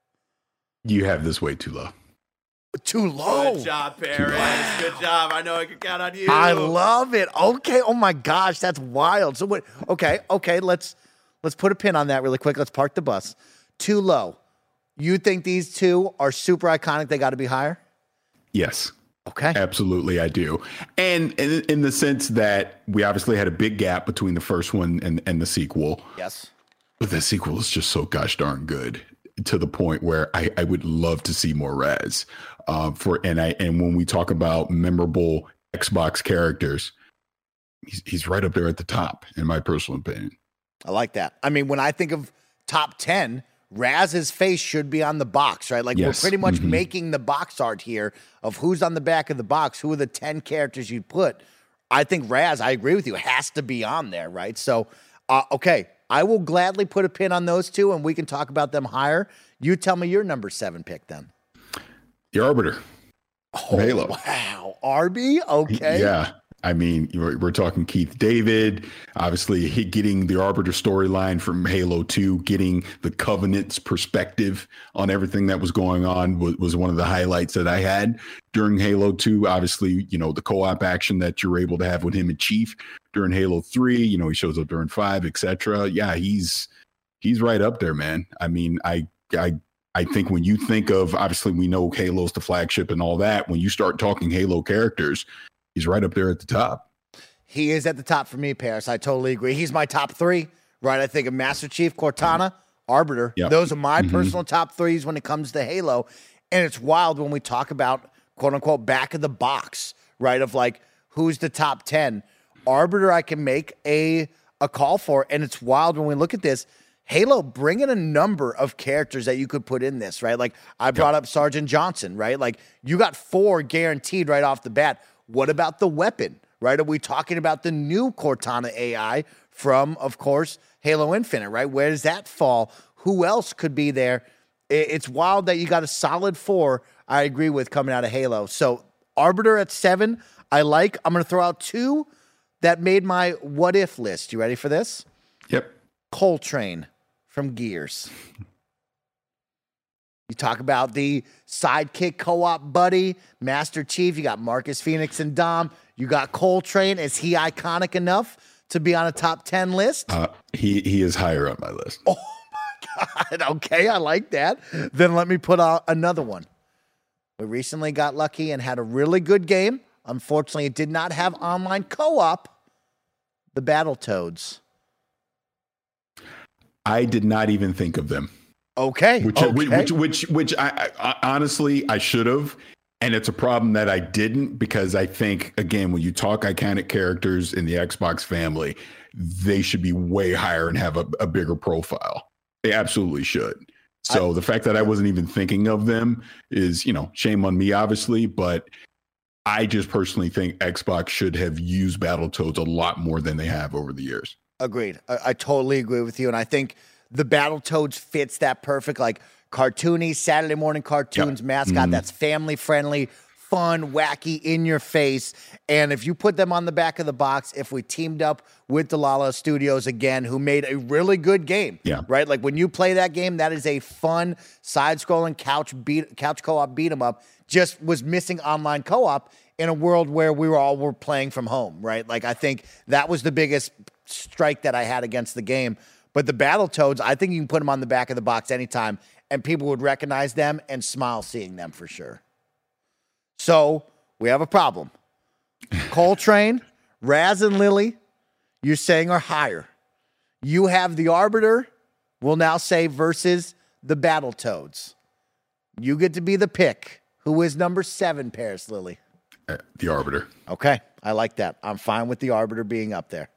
You have this way too low. Too low. Good job, Paris. Good job. I know I can count on you. I love it. Okay. Oh my gosh, that's wild. So what? Okay. Okay. Let's let's put a pin on that really quick. Let's park the bus. Too low. You think these two are super iconic? They got to be higher. Yes. Okay. Absolutely, I do. And in, in the sense that we obviously had a big gap between the first one and, and the sequel. Yes. But the sequel is just so gosh darn good, to the point where I, I would love to see more Raz. Uh, for and I and when we talk about memorable Xbox characters, he's he's right up there at the top, in my personal opinion. I like that. I mean, when I think of top ten, Raz's face should be on the box, right? Like Yes. we're pretty much Mm-hmm. making the box art here of who's on the back of the box, who are the ten characters you'd put. I think Raz, I agree with you, has to be on there, right? So, uh, okay, I will gladly put a pin on those two, and we can talk about them higher. You tell me your number seven pick then. The Arbiter. Oh, Halo. wow. Arby? Okay. Yeah. I mean, we're, we're talking Keith David, obviously he getting the Arbiter storyline from Halo two, getting the Covenant's perspective on everything that was going on was, was one of the highlights that I had during Halo two. Obviously, you know, the co-op action that you're able to have with him and Chief during Halo three, you know, he shows up during five, et cetera. Yeah, he's he's right up there, man. I mean, I I I think when you think of, obviously we know Halo's the flagship and all that, when you start talking Halo characters, he's right up there at the top. He is at the top for me, Paris. I totally agree. He's my top three, right? I think of Master Chief, Cortana, Arbiter. Yep. Those are my Mm-hmm. personal top threes when it comes to Halo. And it's wild when we talk about, quote unquote, back of the box, right? Of like, who's the top ten? Arbiter, I can make a, a call for. And it's wild when we look at this. Halo, bring in a number of characters that you could put in this, right? Like I brought up Sergeant Johnson, right? Like you got four guaranteed right off the bat. What about the weapon, right? Are we talking about the new Cortana A I from, of course, Halo Infinite, right? Where does that fall? Who else could be there? It's wild that you got a solid four, I agree with, coming out of Halo. So Arbiter at seven, I like. I'm going to throw out two that made my what if list. You ready for this? Yep. Coltrane from Gears. You talk about the sidekick co-op buddy, Master Chief. You got Marcus Phoenix and Dom. You got Coltrane. Is he iconic enough to be on a top ten list? Uh, he he is higher on my list. Oh my God. Okay, I like that. Then let me put out another one. We recently got lucky and had a really good game. Unfortunately, it did not have online co-op. The Battletoads. I did not even think of them. Okay. Which, okay. which, which, which, I, I honestly, I should have. And it's a problem that I didn't, because I think, again, when you talk iconic characters in the Xbox family, they should be way higher and have a, a bigger profile. They absolutely should. So I, the fact that I wasn't even thinking of them is, you know, shame on me, obviously. But I just personally think Xbox should have used Battletoads a lot more than they have over the years. Agreed. I, I totally agree with you. And I think the Battletoads fits that perfect, like cartoony Saturday morning cartoons, yep. mascot mm-hmm. that's family friendly, fun, wacky, in your face. And if you put them on the back of the box, if we teamed up with Dlala Studios again, who made a really good game, yeah. right? Like when you play that game, that is a fun side-scrolling couch beat, couch co-op beat 'em up. Just was missing online co-op in a world where we were all were playing from home, right? Like I think that was the biggest strike that I had against the game. But the Battletoads, I think you can put them on the back of the box anytime, and people would recognize them and smile seeing them for sure. So we have a problem. Coltrane, Raz, and Lily, you're saying are higher. You have the Arbiter, we'll now say, versus the Battletoads. You get to be the pick. Who is number seven, Paris Lily? Uh, the Arbiter. Okay, I like that. I'm fine with the Arbiter being up there.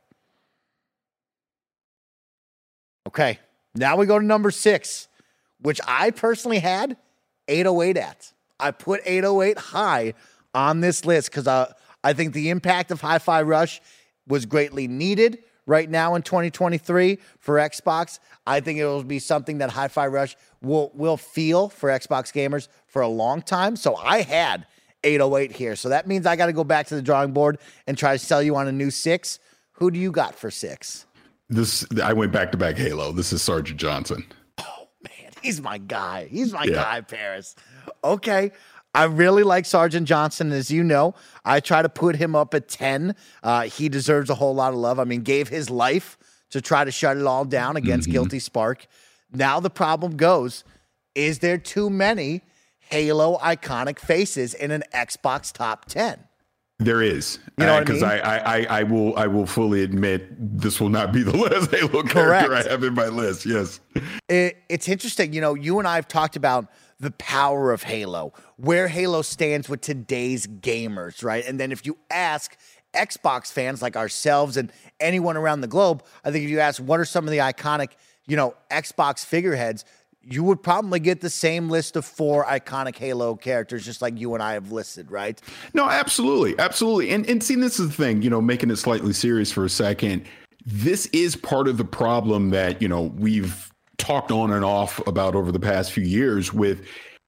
Okay, now we go to number six, which I personally had eight oh eight at. I put eight oh eight high on this list because I, I think the impact of Hi-Fi Rush was greatly needed right now in twenty twenty-three for Xbox. I think it will be something that Hi-Fi Rush will, will feel for Xbox gamers for a long time. So I had eight oh eight here. So that means I got to go back to the drawing board and try to sell you on a new six. Who do you got for six? This I went back to back Halo. This is Sergeant Johnson. Oh man, he's my guy. He's my Yeah. guy, Paris. Okay. I really like Sergeant Johnson, as you know. I try to put him up at ten. Uh, he deserves a whole lot of love. I mean, gave his life to try to shut it all down against Mm-hmm. Guilty Spark. Now the problem goes, is there too many Halo iconic faces in an Xbox top ten? There is, You know what I because mean? I, I, I, I will, I will fully admit this will not be the last Halo Correct. character I have in my list. Yes, It, it's interesting. You know, you and I have talked about the power of Halo, where Halo stands with today's gamers, right? And then if you ask Xbox fans like ourselves and anyone around the globe, I think if you ask what are some of the iconic, you know, Xbox figureheads, you would probably get the same list of four iconic Halo characters, just like you and I have listed, right? no, absolutely, absolutely. And and see, this is the thing, you know, making it slightly serious for a second. This is part of the problem that, you know, we've talked on and off about over the past few years with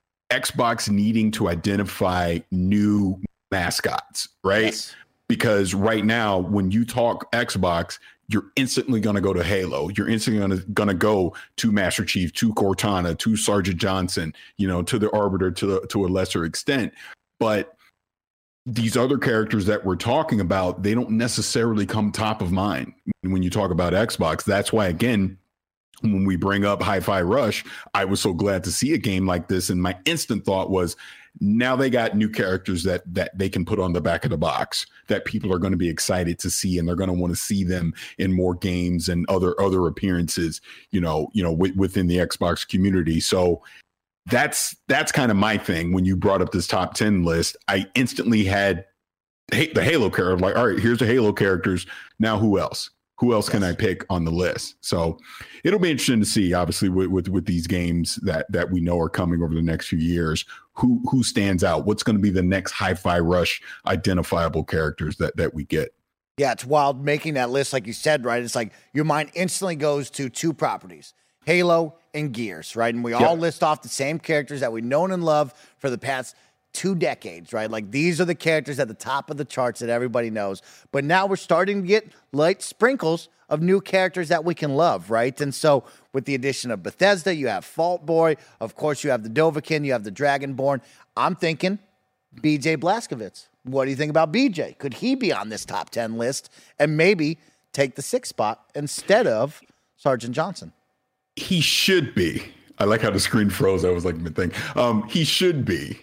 Xbox needing to identify new mascots, right? Yes. Because right now, when you talk Xbox, you're instantly going to go to Halo. You're instantly going to going to go to Master Chief, to Cortana, to Sergeant Johnson, you know, to the Arbiter to the, to a lesser extent. But these other characters that we're talking about, they don't necessarily come top of mind when you talk about Xbox. That's why, again, when we bring up Hi-Fi Rush, I was so glad to see a game like this. And my instant thought was, now they got new characters that that they can put on the back of the box that people are going to be excited to see, and they're going to want to see them in more games and other other appearances, you know, you know, w- within the Xbox community. So that's that's kind of my thing. When you brought up this top ten list, I instantly had the Halo character. Like, all right, here's the Halo characters. Now who else? Who else can I pick on the list? So it'll be interesting to see, obviously, with, with with these games that that we know are coming over the next few years, who who stands out? What's going to be the next Hi-Fi Rush identifiable characters that that we get? Yeah, it's wild making that list, like you said, right? It's like your mind instantly goes to two properties, Halo and Gears, right? And we all Yep. list off the same characters that we've known and loved for the past two decades, right? Like these are the characters at the top of the charts that everybody knows. But now we're starting to get light sprinkles of new characters that we can love, right? And so with the addition of Bethesda, you have Fault Boy. Of course, you have the Dovahkiin, you have the Dragonborn. I'm thinking B J Blazkowicz. What do you think about B J? Could he be on this top ten list and maybe take the sixth spot instead of Sergeant Johnson? He should be. I like how the screen froze. I was like, thing. Um, he should be.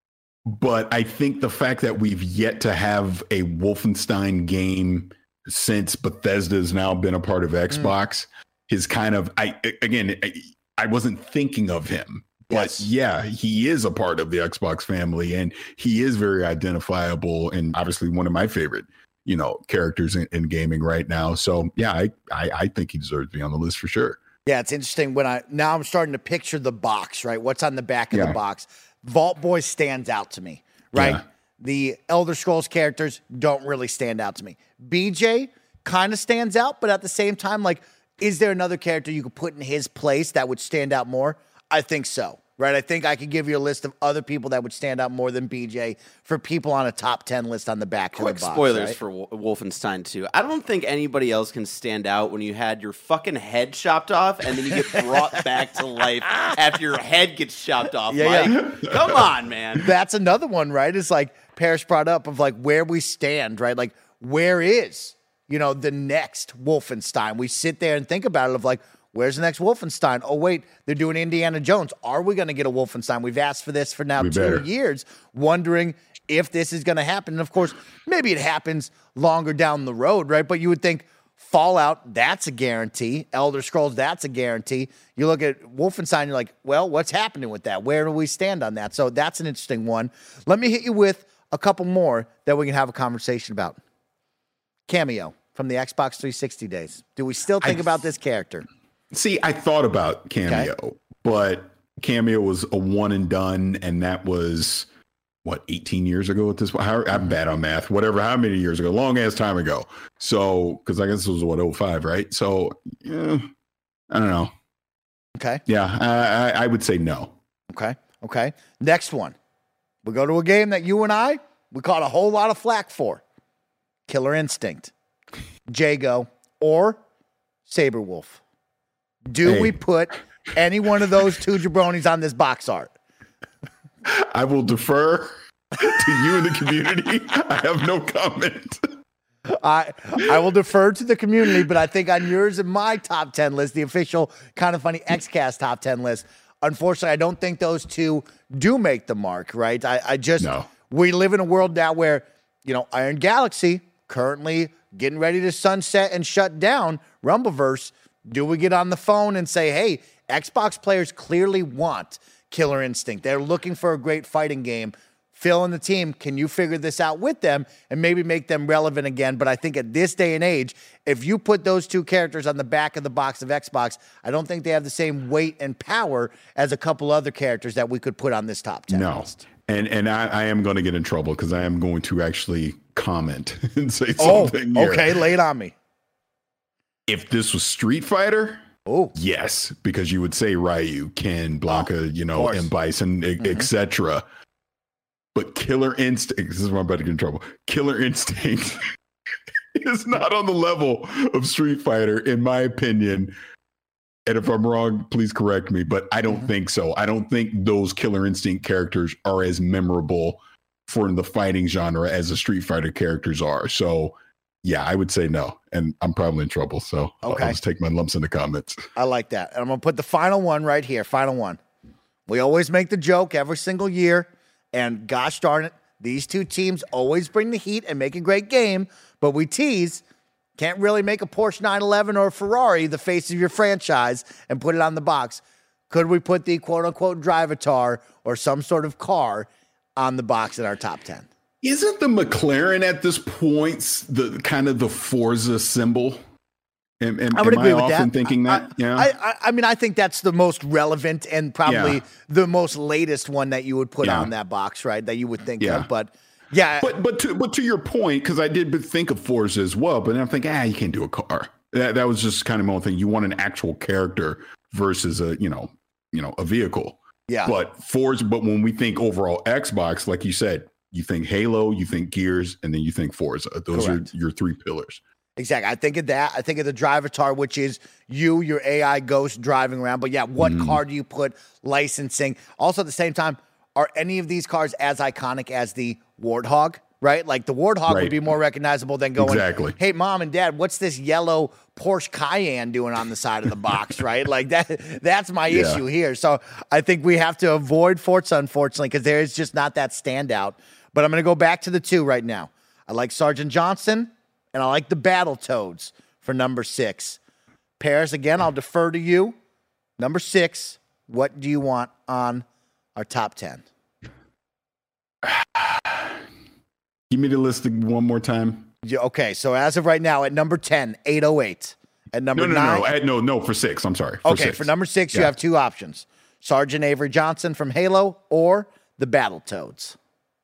But I think the fact that we've yet to have a Wolfenstein game since Bethesda has now been a part of Xbox mm. is kind of, I again, I, I wasn't thinking of him. But yes. yeah, he is a part of the Xbox family, and he is very identifiable, and obviously one of my favorite, you know, characters in, in gaming right now. So yeah, I, I I think he deserves to be on the list for sure. Yeah, it's interesting when I now I'm starting to picture the box, right? What's on the back of yeah. the box? Vault Boy stands out to me, right? Yeah. The Elder Scrolls characters don't really stand out to me. B J kind of stands out, but at the same time, like, is there another character you could put in his place that would stand out more? I think so, right? I think I could give you a list of other people that would stand out more than B J for people on a top ten list on the back Quick of the box. spoilers right? for Wolfenstein two. I don't think anybody else can stand out when you had your fucking head chopped off and then you get brought back to life after your head gets chopped off. Yeah, Mike. yeah. Come on, man. That's another one, right? It's like Parrish brought up of like where we stand, right? Like where is, you know, the next Wolfenstein? We sit there and think about it of like, where's the next Wolfenstein? Oh, wait, they're doing Indiana Jones. Are we going to get a Wolfenstein? We've asked for this for now We two better. years, wondering if this is going to happen. And of course, maybe it happens longer down the road, right? But you would think Fallout, that's a guarantee. Elder Scrolls, that's a guarantee. You look at Wolfenstein, you're like, well, what's happening with that? Where do we stand on that? So that's an interesting one. Let me hit you with a couple more that we can have a conversation about. Cameo from the Xbox three sixty days. Do we still think I- about this character? See, I thought about Cameo, Okay. but Cameo was a one and done, and that was what, eighteen years ago at this point. How, I'm bad on math. Whatever, how many years ago? Long ass time ago. So, because I guess it was what, oh five, right? So, yeah, I don't know. Okay. Yeah, I, I, I would say no. Okay. Okay. Next one. We go to a game that you and I, we caught a whole lot of flack for. Killer Instinct, Jago, or Saberwolf. Do Hey. we put any one of those two jabronis on this box art? I will defer to you and the community. I have no comment. I I will defer to the community, but I think on yours and my top ten list, the official Kind of Funny X-Cast top ten list, unfortunately, I don't think those two do make the mark, right? I, I just, No. we live in a world now where, you know, Iron Galaxy currently getting ready to sunset and shut down Rumbleverse. Do we get on the phone and say, hey, Xbox players clearly want Killer Instinct. They're looking for a great fighting game. Phil and the team, can you figure this out with them and maybe make them relevant again? But I think at this day and age, if you put those two characters on the back of the box of Xbox, I don't think they have the same weight and power as a couple other characters that we could put on this top ten No. list. And and I, I am going to get in trouble because I am going to actually comment and say Oh, something here. okay, lay it on me. If this was Street Fighter, Oh, yes, because you would say Ryu, Ken, Blanca, you know, course. and Bison, et Mhm. cetera. But Killer Instinct, this is where I'm about to get in trouble. Killer Instinct is not on the level of Street Fighter, in my opinion. And if I'm wrong, please correct me, but I don't Mhm. think so. I don't think those Killer Instinct characters are as memorable for the fighting genre as the Street Fighter characters are. So, yeah, I would say no. And I'm probably in trouble. So I'll- Okay. I'll just take my lumps in the comments. I like that. And I'm going to put the final one right here. Final one. We always make the joke every single year. And gosh darn it, these two teams always bring the heat and make a great game. But we tease, can't really make a Porsche nine eleven or a Ferrari the face of your franchise and put it on the box. Could we put the quote-unquote Drivatar or some sort of car on the box in our top ten? Isn't the McLaren at this point the kind of the Forza symbol? Am, am, I would am agree I with often that. thinking I, that? Yeah. I, I, I mean, I think that's the most relevant and probably Yeah. the most latest one that you would put Yeah. on that box, right? That you would think Yeah. of. But yeah, But but to but to your point, because I did think of Forza as well, but then I'm thinking, ah, you can't do a car. That that was just kind of my own thing. You want an actual character versus a you know you know a vehicle. yeah, But Forza, but when we think overall Xbox, like you said, you think Halo, you think Gears, and then you think Forza. Those Correct. are your three pillars. exactly. I think of that. I think of the Drivatar, which is you, your A I ghost driving around. But yeah, what Mm. car do you put licensing? Also, at the same time, are any of these cars as iconic as the Warthog? Right? Like the Warthog would Right. be more recognizable than going, Exactly. hey, mom and dad, what's this yellow Porsche Cayenne doing on the side of the box, right? Like that, that's my Yeah. issue here. So I think we have to avoid Forza, unfortunately, because there is just not that standout. But I'm going to go back to the two right now. I like Sergeant Johnson, and I like the Battletoads for number six. Paris, again, I'll defer to you. Number six, what do you want on our top ten? Give me the list one more time. Yeah, okay, so as of right now, at number ten, eight oh eight. At number No, no, nine, no, I- no, no. For six, I'm sorry. For okay, six. for number six, you Yeah. have two options: Sergeant Avery Johnson from Halo or the Battletoads.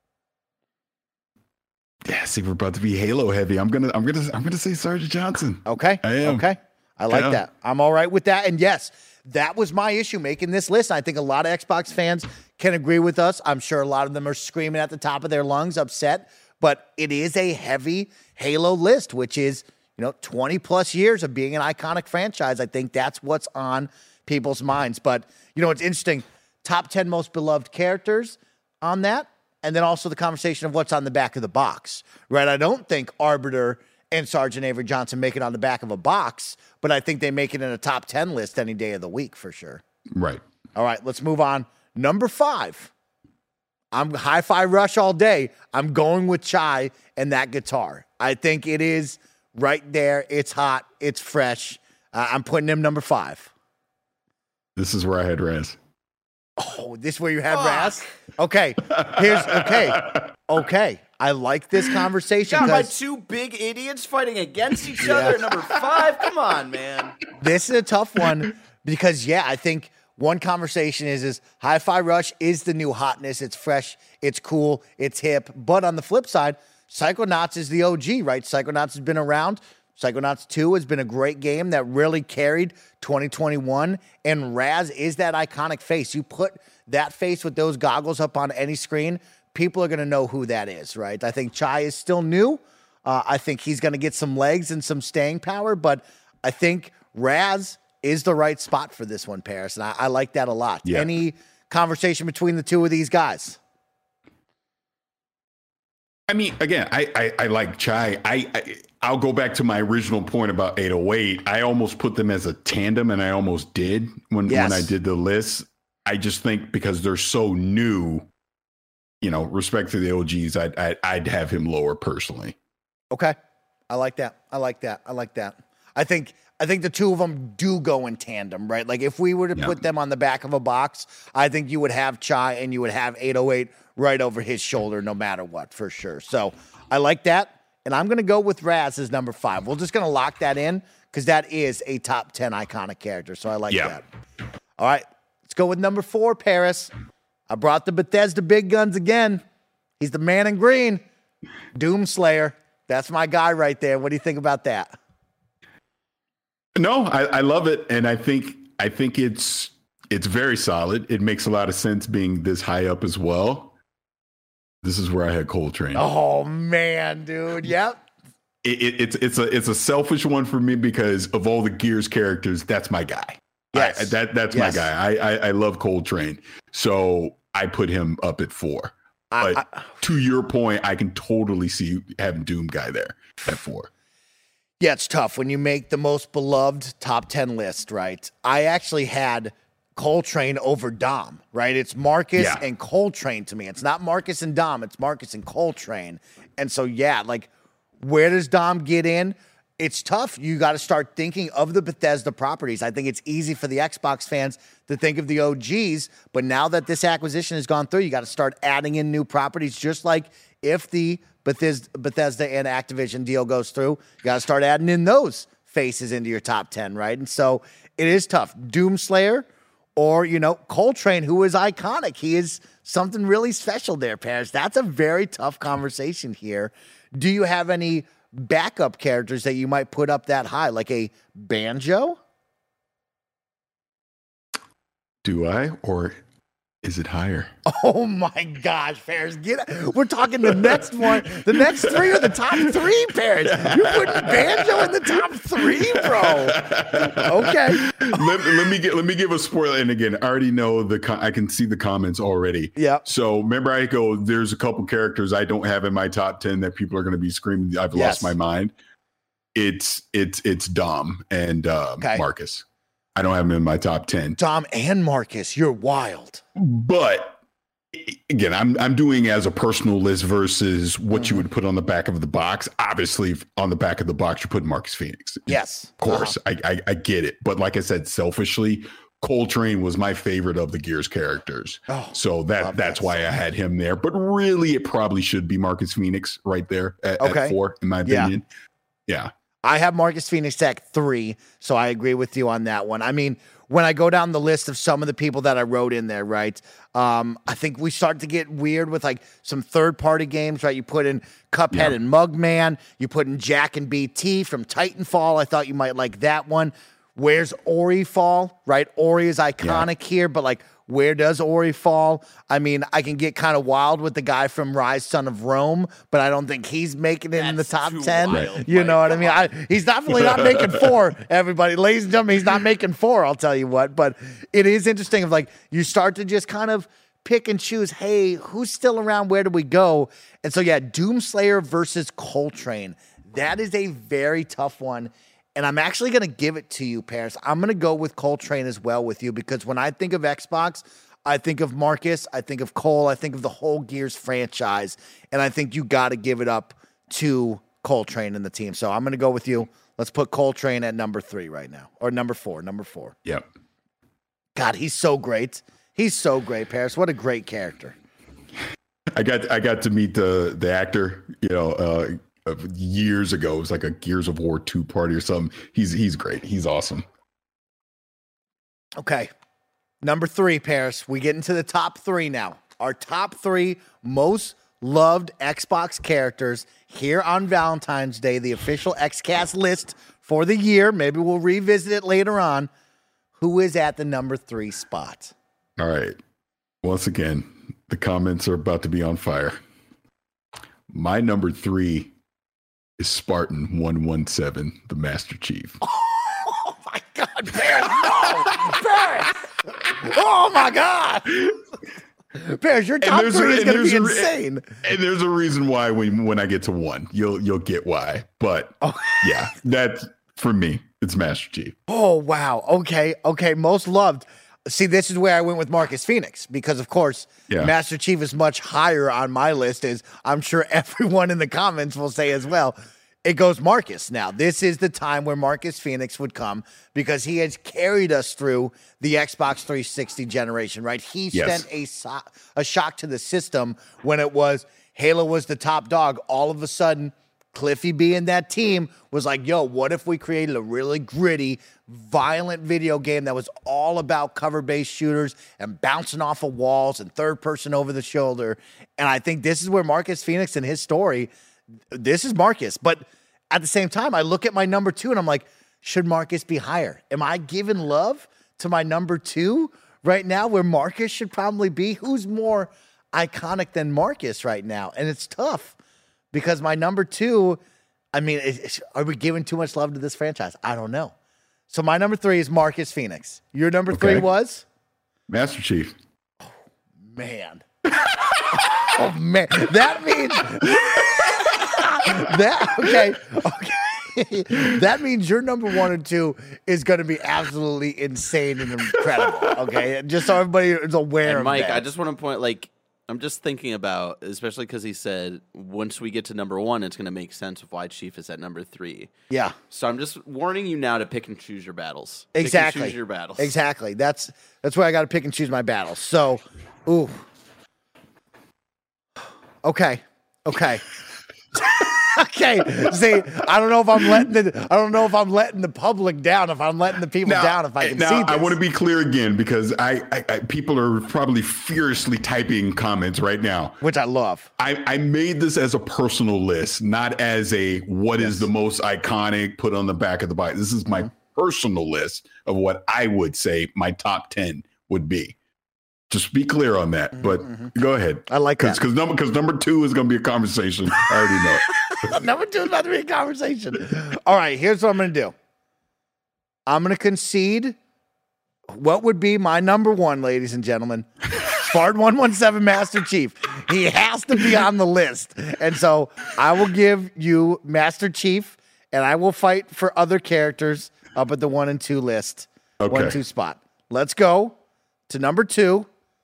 Yeah, see, we're about to be Halo heavy. I'm gonna, I'm gonna, I'm gonna say Sergeant Johnson. Okay, I am. okay, I like Yeah. that. I'm all right with that. And yes, that was my issue making this list. I think a lot of Xbox fans can agree with us. I'm sure a lot of them are screaming at the top of their lungs, upset. But it is a heavy Halo list, which is, you know, twenty plus years of being an iconic franchise. I think that's what's on people's minds. But, you know, it's interesting. Top ten most beloved characters on that. And then also the conversation of what's on the back of the box, right? I don't think Arbiter and Sergeant Avery Johnson make it on the back of a box, but I think they make it in a top ten list any day of the week for sure. Right. All right, let's move on. Number five. I'm Hi-Fi Rush all day. I'm going with Chai and that guitar. I think it is right there. It's hot. It's fresh. Uh, I'm putting him number five. This is where I had Raz. Oh, this is where you have Raz? Okay. Here's okay. Okay. I like this conversation God, my because two big idiots fighting against each other at number five. Come on, man. this is a tough one because, yeah, I think one conversation is, is Hi-Fi Rush is the new hotness. It's fresh, it's cool, it's hip. But on the flip side, Psychonauts is the O G, right? Psychonauts has been around. Psychonauts two has been a great game that really carried twenty twenty-one. And Raz is that iconic face. You put that face with those goggles up on any screen, people are going to know who that is, right? I think Chai is still new. Uh, I think he's going to get some legs and some staying power, but I think Raz is the right spot for this one, Paris, and I, I like that a lot. Yeah. Any conversation between the two of these guys? I mean, again, I I, I like Chai. I, I I'll go back to my original point about eight oh eight. I almost put them as a tandem, and I almost did when Yes. when I did the list. I just think because they're so new, you know, respect to the O Gs, I'd I'd, I'd have him lower personally. Okay. I like that. I like that. I like that. I think I think the two of them do go in tandem, right? Like if we were to Yeah. put them on the back of a box, I think you would have Chai and you would have eight oh eight right over his shoulder no matter what, for sure. So I like that. And I'm going to go with Raz as number five. We're just going to lock that in because that is a top ten iconic character. So I like Yeah. that. All right. Let's go with number four, Paris. I brought the Bethesda big guns again. He's the man in green. Doomslayer. That's my guy right there. What do you think about that? No, I, I love it, and I think I think it's it's very solid. It makes a lot of sense being this high up as well. This is where I had Coltrane. Oh man, dude. Yep. It, it, it's it's a it's a selfish one for me because of all the Gears characters, that's my guy. Yes. I, that that's Yes. my guy. I, I I love Coltrane, so I put him up at four. I- But I- to your point, I can totally see having Doom guy there at four. Yeah, it's tough when you make the most beloved top ten list, right? I actually had Coltrane over Dom, right? It's Marcus Yeah. and Coltrane to me. It's not Marcus and Dom, it's Marcus and Coltrane. And so, yeah, like, where does Dom get in? It's tough. You got to start thinking of the Bethesda properties. I think it's easy for the Xbox fans to think of the O Gs, but now that this acquisition has gone through, you got to start adding in new properties, just like if the Bethesda, Bethesda and Activision deal goes through, you got to start adding in those faces into your top ten, right? And so it is tough. Doomslayer or, you know, Coltrane, who is iconic. He is something really special there, Paris. That's a very tough conversation here. Do you have any backup characters that you might put up that high, like a Banjo? Do I, or is it higher? Oh my gosh, Paris, get it. We're talking the next one. The next three are the top three, Paris. You're putting Banjo in the top three, bro. Okay. let, let me get let me give a spoiler. And again, I already know the co- I can see the comments already. Yeah. So remember, I go. There's a couple characters I don't have in my top ten that people are going to be screaming. I've Yes. lost my mind. It's it's it's Dom and uh, Okay. Marcus. I don't have them in my top ten. Dom and Marcus, you're wild. But again, I'm I'm doing as a personal list versus what Mm-hmm. you would put on the back of the box. Obviously, on the back of the box, you put Marcus Phoenix. Yes. Of course, I, I I get it. But like I said, selfishly, Coltrane was my favorite of the Gears characters. Oh, so that love that's that why I had him there. But really, it probably should be Marcus Phoenix right there at, Okay. at four, in my Yeah. opinion. Yeah. I have Marcus Phoenix at three, so I agree with you on that one. I mean, when I go down the list of some of the people that I wrote in there, right, um, I think we start to get weird with like some third-party games, right? You put in Cuphead Yeah. and Mugman. You put in Jack and B T from Titanfall. I thought you might like that one. Where's Ori fall, right? Ori is iconic here, but like, where does Ori fall? I mean, I can get kind of wild with the guy from Rise, Son of Rome, but I don't think he's making it in the That's top too ten. wild, You Mike. know what I mean? I, he's definitely not making four, everybody. Ladies and gentlemen, he's not making four, I'll tell you what. But it is interesting of like, you start to just kind of pick and choose, hey, who's still around? Where do we go? And so, yeah, Doomslayer versus Coltrane. That is a very tough one. And I'm actually going to give it to you, Paris. I'm going to go with Coltrane as well with you because when I think of Xbox, I think of Marcus, I think of Cole, I think of the whole Gears franchise, and I think you got to give it up to Coltrane and the team. So I'm going to go with you. Let's put Coltrane at number three right now, or number four, number four. Yep. God, he's so great. He's so great, Paris. What a great character. I got I got to meet the the actor, you know, uh, years ago. It was like a Gears of War two party or something. He's he's great. He's awesome. Okay. Number three, Paris. We get into the top three now. Our top three most loved Xbox characters here on Valentine's Day, the official XCast list for the year. Maybe we'll revisit it later on. Who is at the number three spot? All right. Once again, The comments are about to be on fire. My number three is Spartan one one seven, the Master Chief. Oh my God, Bears! No, Bears! Oh my God, Bears! Your top three is going to be insane. And there's a reason why when when I get to one, you'll you'll get why. But oh. yeah, that's for me. It's Master Chief. Oh wow. Okay. Okay. Most loved. See, this is where I went with Marcus Phoenix because, of course, yeah. Master Chief is much higher on my list, as I'm sure everyone in the comments will say as well. It goes Marcus. Now, this is the time where Marcus Phoenix would come because he has carried us through the Xbox three sixty generation, right? He yes. sent a, so- a shock to the system when it was Halo was the top dog. All of a sudden, Cliffy B and that team was like, yo, what if we created a really gritty, violent video game that was all about cover-based shooters and bouncing off of walls and third person over the shoulder? And I think this is where Marcus Phoenix and his story, this is Marcus. But at the same time, I look at my number two and I'm like, should Marcus be higher? Am I giving love to my number two right now where Marcus should probably be? Who's more iconic than Marcus right now? And it's tough. Because my number two, I mean, is, are we giving too much love to this franchise? I don't know. So my number three is Marcus Phoenix. Your number okay. three was? Master Chief. Oh, man. oh, man. That means... that, okay. Okay. That means your number one and two is going to be absolutely insane and incredible. Okay? Just so everybody is aware and of Mike, that. I just want to point, like, I'm just thinking about, especially because he said once we get to number one, it's going to make sense of why Chief is at number three. Yeah. So I'm just warning you now to pick and choose your battles. Exactly. Pick and choose your battles. Exactly. That's that's where I got to pick and choose my battles. So, ooh. Okay. Okay. Okay. See, I don't know if I'm letting the I don't know if I'm letting the public down, if I'm letting the people now, down, if I can now, see this. I want to be clear again because I, I, I people are probably furiously typing comments right now, which I love. I, I made this as a personal list, not as a what yes. is the most iconic put on the back of the bike. This is my mm-hmm. personal list of what I would say my top ten would be. Just be clear on that, mm-hmm, but mm-hmm. go ahead. I like Cause, that. Because number, because number two is going to be a conversation. I already know. Number two is about to be a conversation. All right, here's what I'm going to do. I'm going to concede what would be my number one, ladies and gentlemen. Spartan one one seven Master Chief. He has to be on the list. And so I will give you Master Chief, and I will fight for other characters up at the one and two list. Okay. One and two spot. Let's go to number two.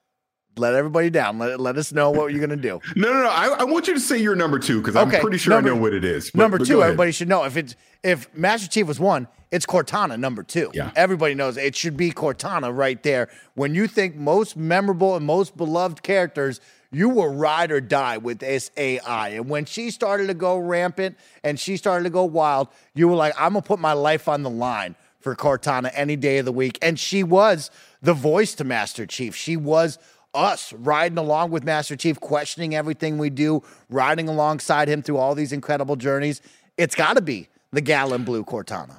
Let everybody down. Let let us know what you're going to do. No, no, no. I, I want you to say your number two because I'm okay. pretty sure number, I know what it is. But, number but two, everybody should know. If it's if Master Chief was one, it's Cortana, number two. Yeah. Everybody knows it should be Cortana right there. When you think most memorable and most beloved characters, you will ride or die with this A I. And when she started to go rampant and she started to go wild, you were like, I'm going to put my life on the line for Cortana any day of the week. And she was the voice to Master Chief. She was us riding along with Master Chief, questioning everything we do, riding alongside him through all these incredible journeys. It's got to be the gal in blue Cortana.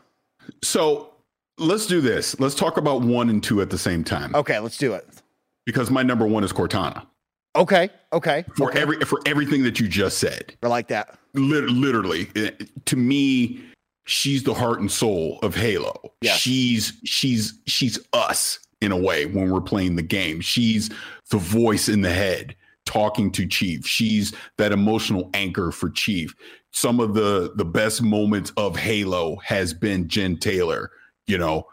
So let's do this. Let's talk about one and two at the same time. Okay, let's do it. Because my number one is Cortana. Okay, okay. For okay. every for everything that you just said. I like that. Literally, to me, she's the heart and soul of Halo. Yes. She's she's she's us in a way when we're playing the game. She's the voice in the head talking to Chief. She's that emotional anchor for Chief. Some of the the best moments of Halo has been Jen Taylor, you know,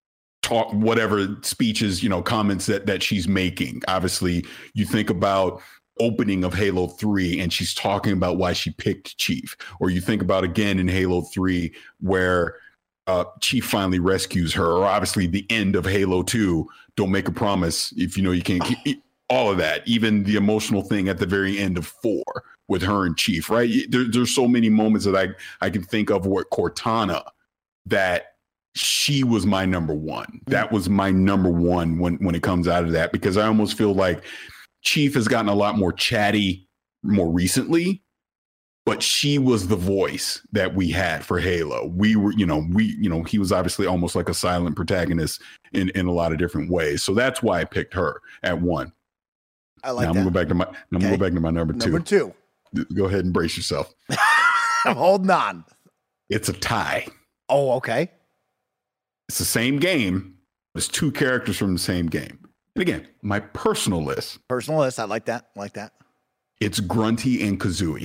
talk whatever speeches, you know, comments that that she's making. Obviously, you think about opening of Halo three and she's talking about why she picked Chief, or you think about again in Halo three where uh, Chief finally rescues her, or obviously the end of Halo two, don't make a promise if you know you can't keep all of that, even the emotional thing at the very end of four with her and Chief, right? There, there's so many moments that I, I can think of where Cortana, that she was my number one. That was my number one when, when it comes out of that, because I almost feel like Chief has gotten a lot more chatty more recently, but she was the voice that we had for Halo. We were, you know, we, you know, he was obviously almost like a silent protagonist in, in a lot of different ways. So that's why I picked her at one. I like now that. I'm going back to my. I'm Okay. going to go back to my number two. Number two. Go ahead and brace yourself. I'm holding on. It's a tie. Oh, okay. It's the same game. There's two characters from the same game. And again, my personal list. Personal list. I like that. I like that. It's Grunty and Kazooie.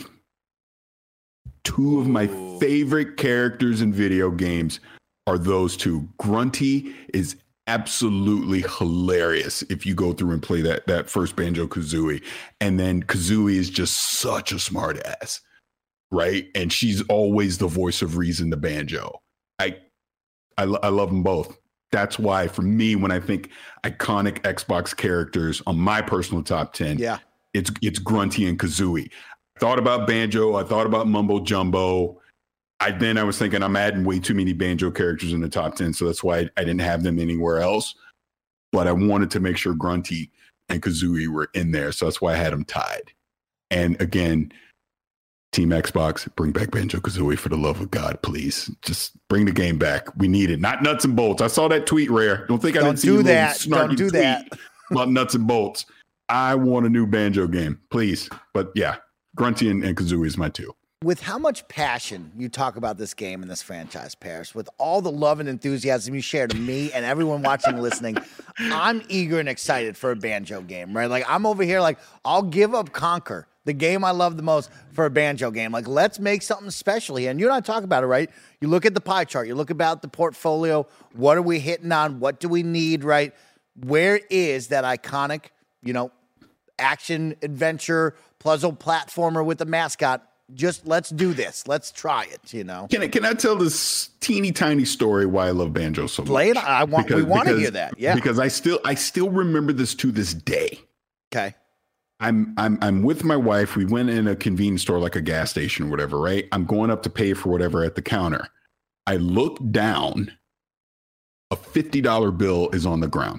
Two of my Ooh. favorite characters in video games are those two. Grunty is absolutely hilarious if you go through and play that that first Banjo-Kazooie. And then Kazooie is just such a smart ass, right? And she's always the voice of reason to Banjo. I, I, I love them both. That's why, for me, when I think iconic Xbox characters on my personal top ten, Yeah. it's it's Grunty and Kazooie. I thought about Banjo. I thought about Mumbo Jumbo. I then I was thinking I'm adding way too many Banjo characters in the top ten, so that's why I, I didn't have them anywhere else. But I wanted to make sure Grunty and Kazooie were in there, so that's why I had them tied. And again, Team Xbox, bring back Banjo-Kazooie for the love of God, please. Just bring the game back. We need it. Not nuts and bolts. I saw that tweet, Rare. Don't think I Don't didn't see do your little that. snarky Don't do tweet that. about nuts and bolts. I want a new Banjo game, please. But yeah, Grunty and, and Kazooie is my two. With how much passion you talk about this game and this franchise, Paris, with all the love and enthusiasm you share to me and everyone watching and listening, I'm eager and excited for a Banjo game, right? Like, I'm over here like, I'll give up Conquer, the game I love the most, for a Banjo game. Like, let's make something special here. And you and I talk about it, right? You look at the pie chart. You look about the portfolio. What are we hitting on? What do we need, right? Where is that iconic, you know, action, adventure, puzzle platformer with the mascot? Just let's do this. Let's try it, you know? Can I, can I tell this teeny tiny story why I love Banjo so much? Play it. I want, we want to because- hear that. Yeah. Because I still I still remember this to this day. Okay. I'm I'm I'm with my wife. We went in a convenience store, like a gas station or whatever, right? I'm going up to pay for whatever at the counter. I look down, a fifty dollar bill is on the ground.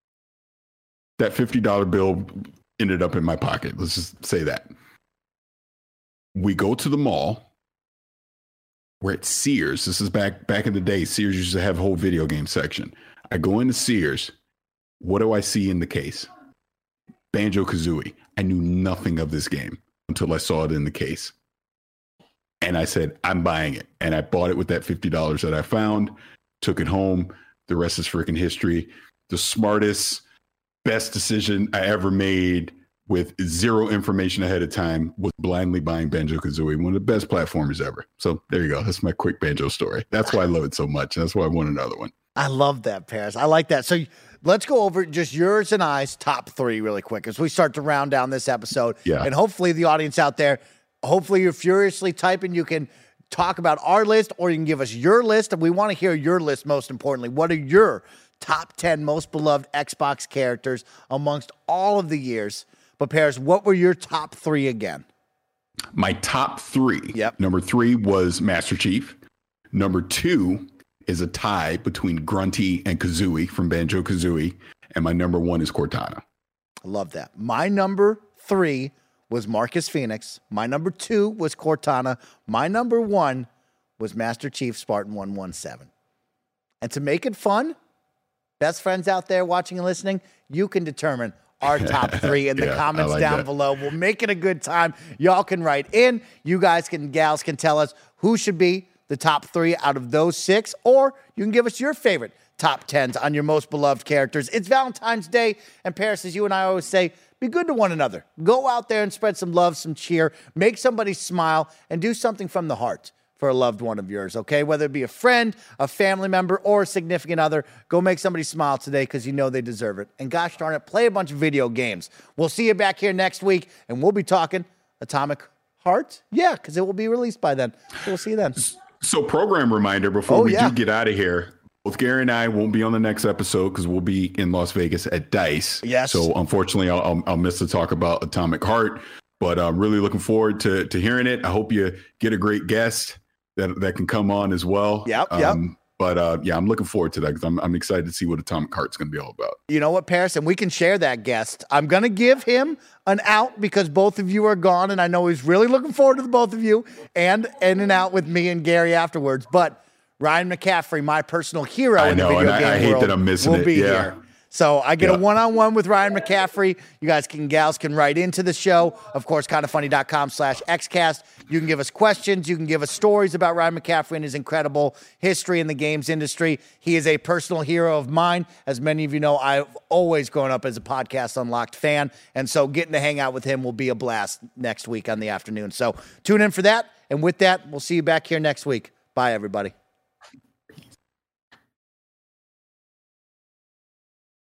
That fifty dollar bill ended up in my pocket. Let's just say that. We go to the mall. We're at Sears. This is back back in the day. Sears used to have a whole video game section. I go into Sears. What do I see in the case? Banjo-Kazooie. I knew nothing of this game until I saw it in the case. And I said, I'm buying it. And I bought it with that fifty dollars that I found, took it home. The rest is freaking history. The smartest, best decision I ever made with zero information ahead of time was blindly buying Banjo-Kazooie, one of the best platformers ever. So there you go. That's my quick Banjo story. That's why I love it so much. That's why I want another one. I love that, Paris. I like that. So let's go over just yours and I's top three really quick as we start to round down this episode. Yeah. And hopefully the audience out there, hopefully you're furiously typing. You can talk about our list or you can give us your list. And we want to hear your list most importantly. What are your top ten most beloved Xbox characters amongst all of the years? But Paris, what were your top three again? My top three. Yep. Number three was Master Chief. Number two is a tie between Grunty and Kazooie from Banjo-Kazooie. And my number one is Cortana. I love that. My number three was Marcus Phoenix. My number two was Cortana. My number one was Master Chief Spartan one one seven. And to make it fun, best friends out there watching and listening, you can determine our top three in the Yeah, comments I like down that. below. We'll make it a good time. Y'all can write in. You guys can, gals can tell us who should be the top three out of those six, or you can give us your favorite top tens on your most beloved characters. It's Valentine's Day, and Paris, as you and I always say, be good to one another. Go out there and spread some love, some cheer, make somebody smile, and do something from the heart for a loved one of yours, okay? Whether it be a friend, a family member, or a significant other, go make somebody smile today because you know they deserve it. And gosh darn it, play a bunch of video games. We'll see you back here next week, and we'll be talking Atomic Heart. Yeah, because it will be released by then. So we'll see you then. So program reminder before Oh, we yeah. do get out of here. Both Gary and I won't be on the next episode because we'll be in Las Vegas at DICE. Yes. So unfortunately, I'll, I'll, I'll miss the talk about Atomic Heart, but I'm really looking forward to, to hearing it. I hope you get a great guest that, that can come on as well. Yep, yep. But uh, yeah, I'm looking forward to that because I'm, I'm excited to see what Atomic Heart's going to be all about. You know what, Paris? And we can share that guest. I'm going to give him an out because both of you are gone, and I know he's really looking forward to the both of you and in and out with me and Gary afterwards. But Ryan McCaffrey, my personal hero I in know, the video and game I, I hate world, that I'm missing will it. be Yeah. here. So I get Yeah. a one-on-one with Ryan McCaffrey. You guys can, gals can write into the show. Of course, kindafunny.com slash xcast. You can give us questions. You can give us stories about Ryan McCaffrey and his incredible history in the games industry. He is a personal hero of mine. As many of you know, I've always grown up as a Podcast Unlocked fan. And so getting to hang out with him will be a blast next week on the afternoon. So tune in for that. And with that, we'll see you back here next week. Bye, everybody.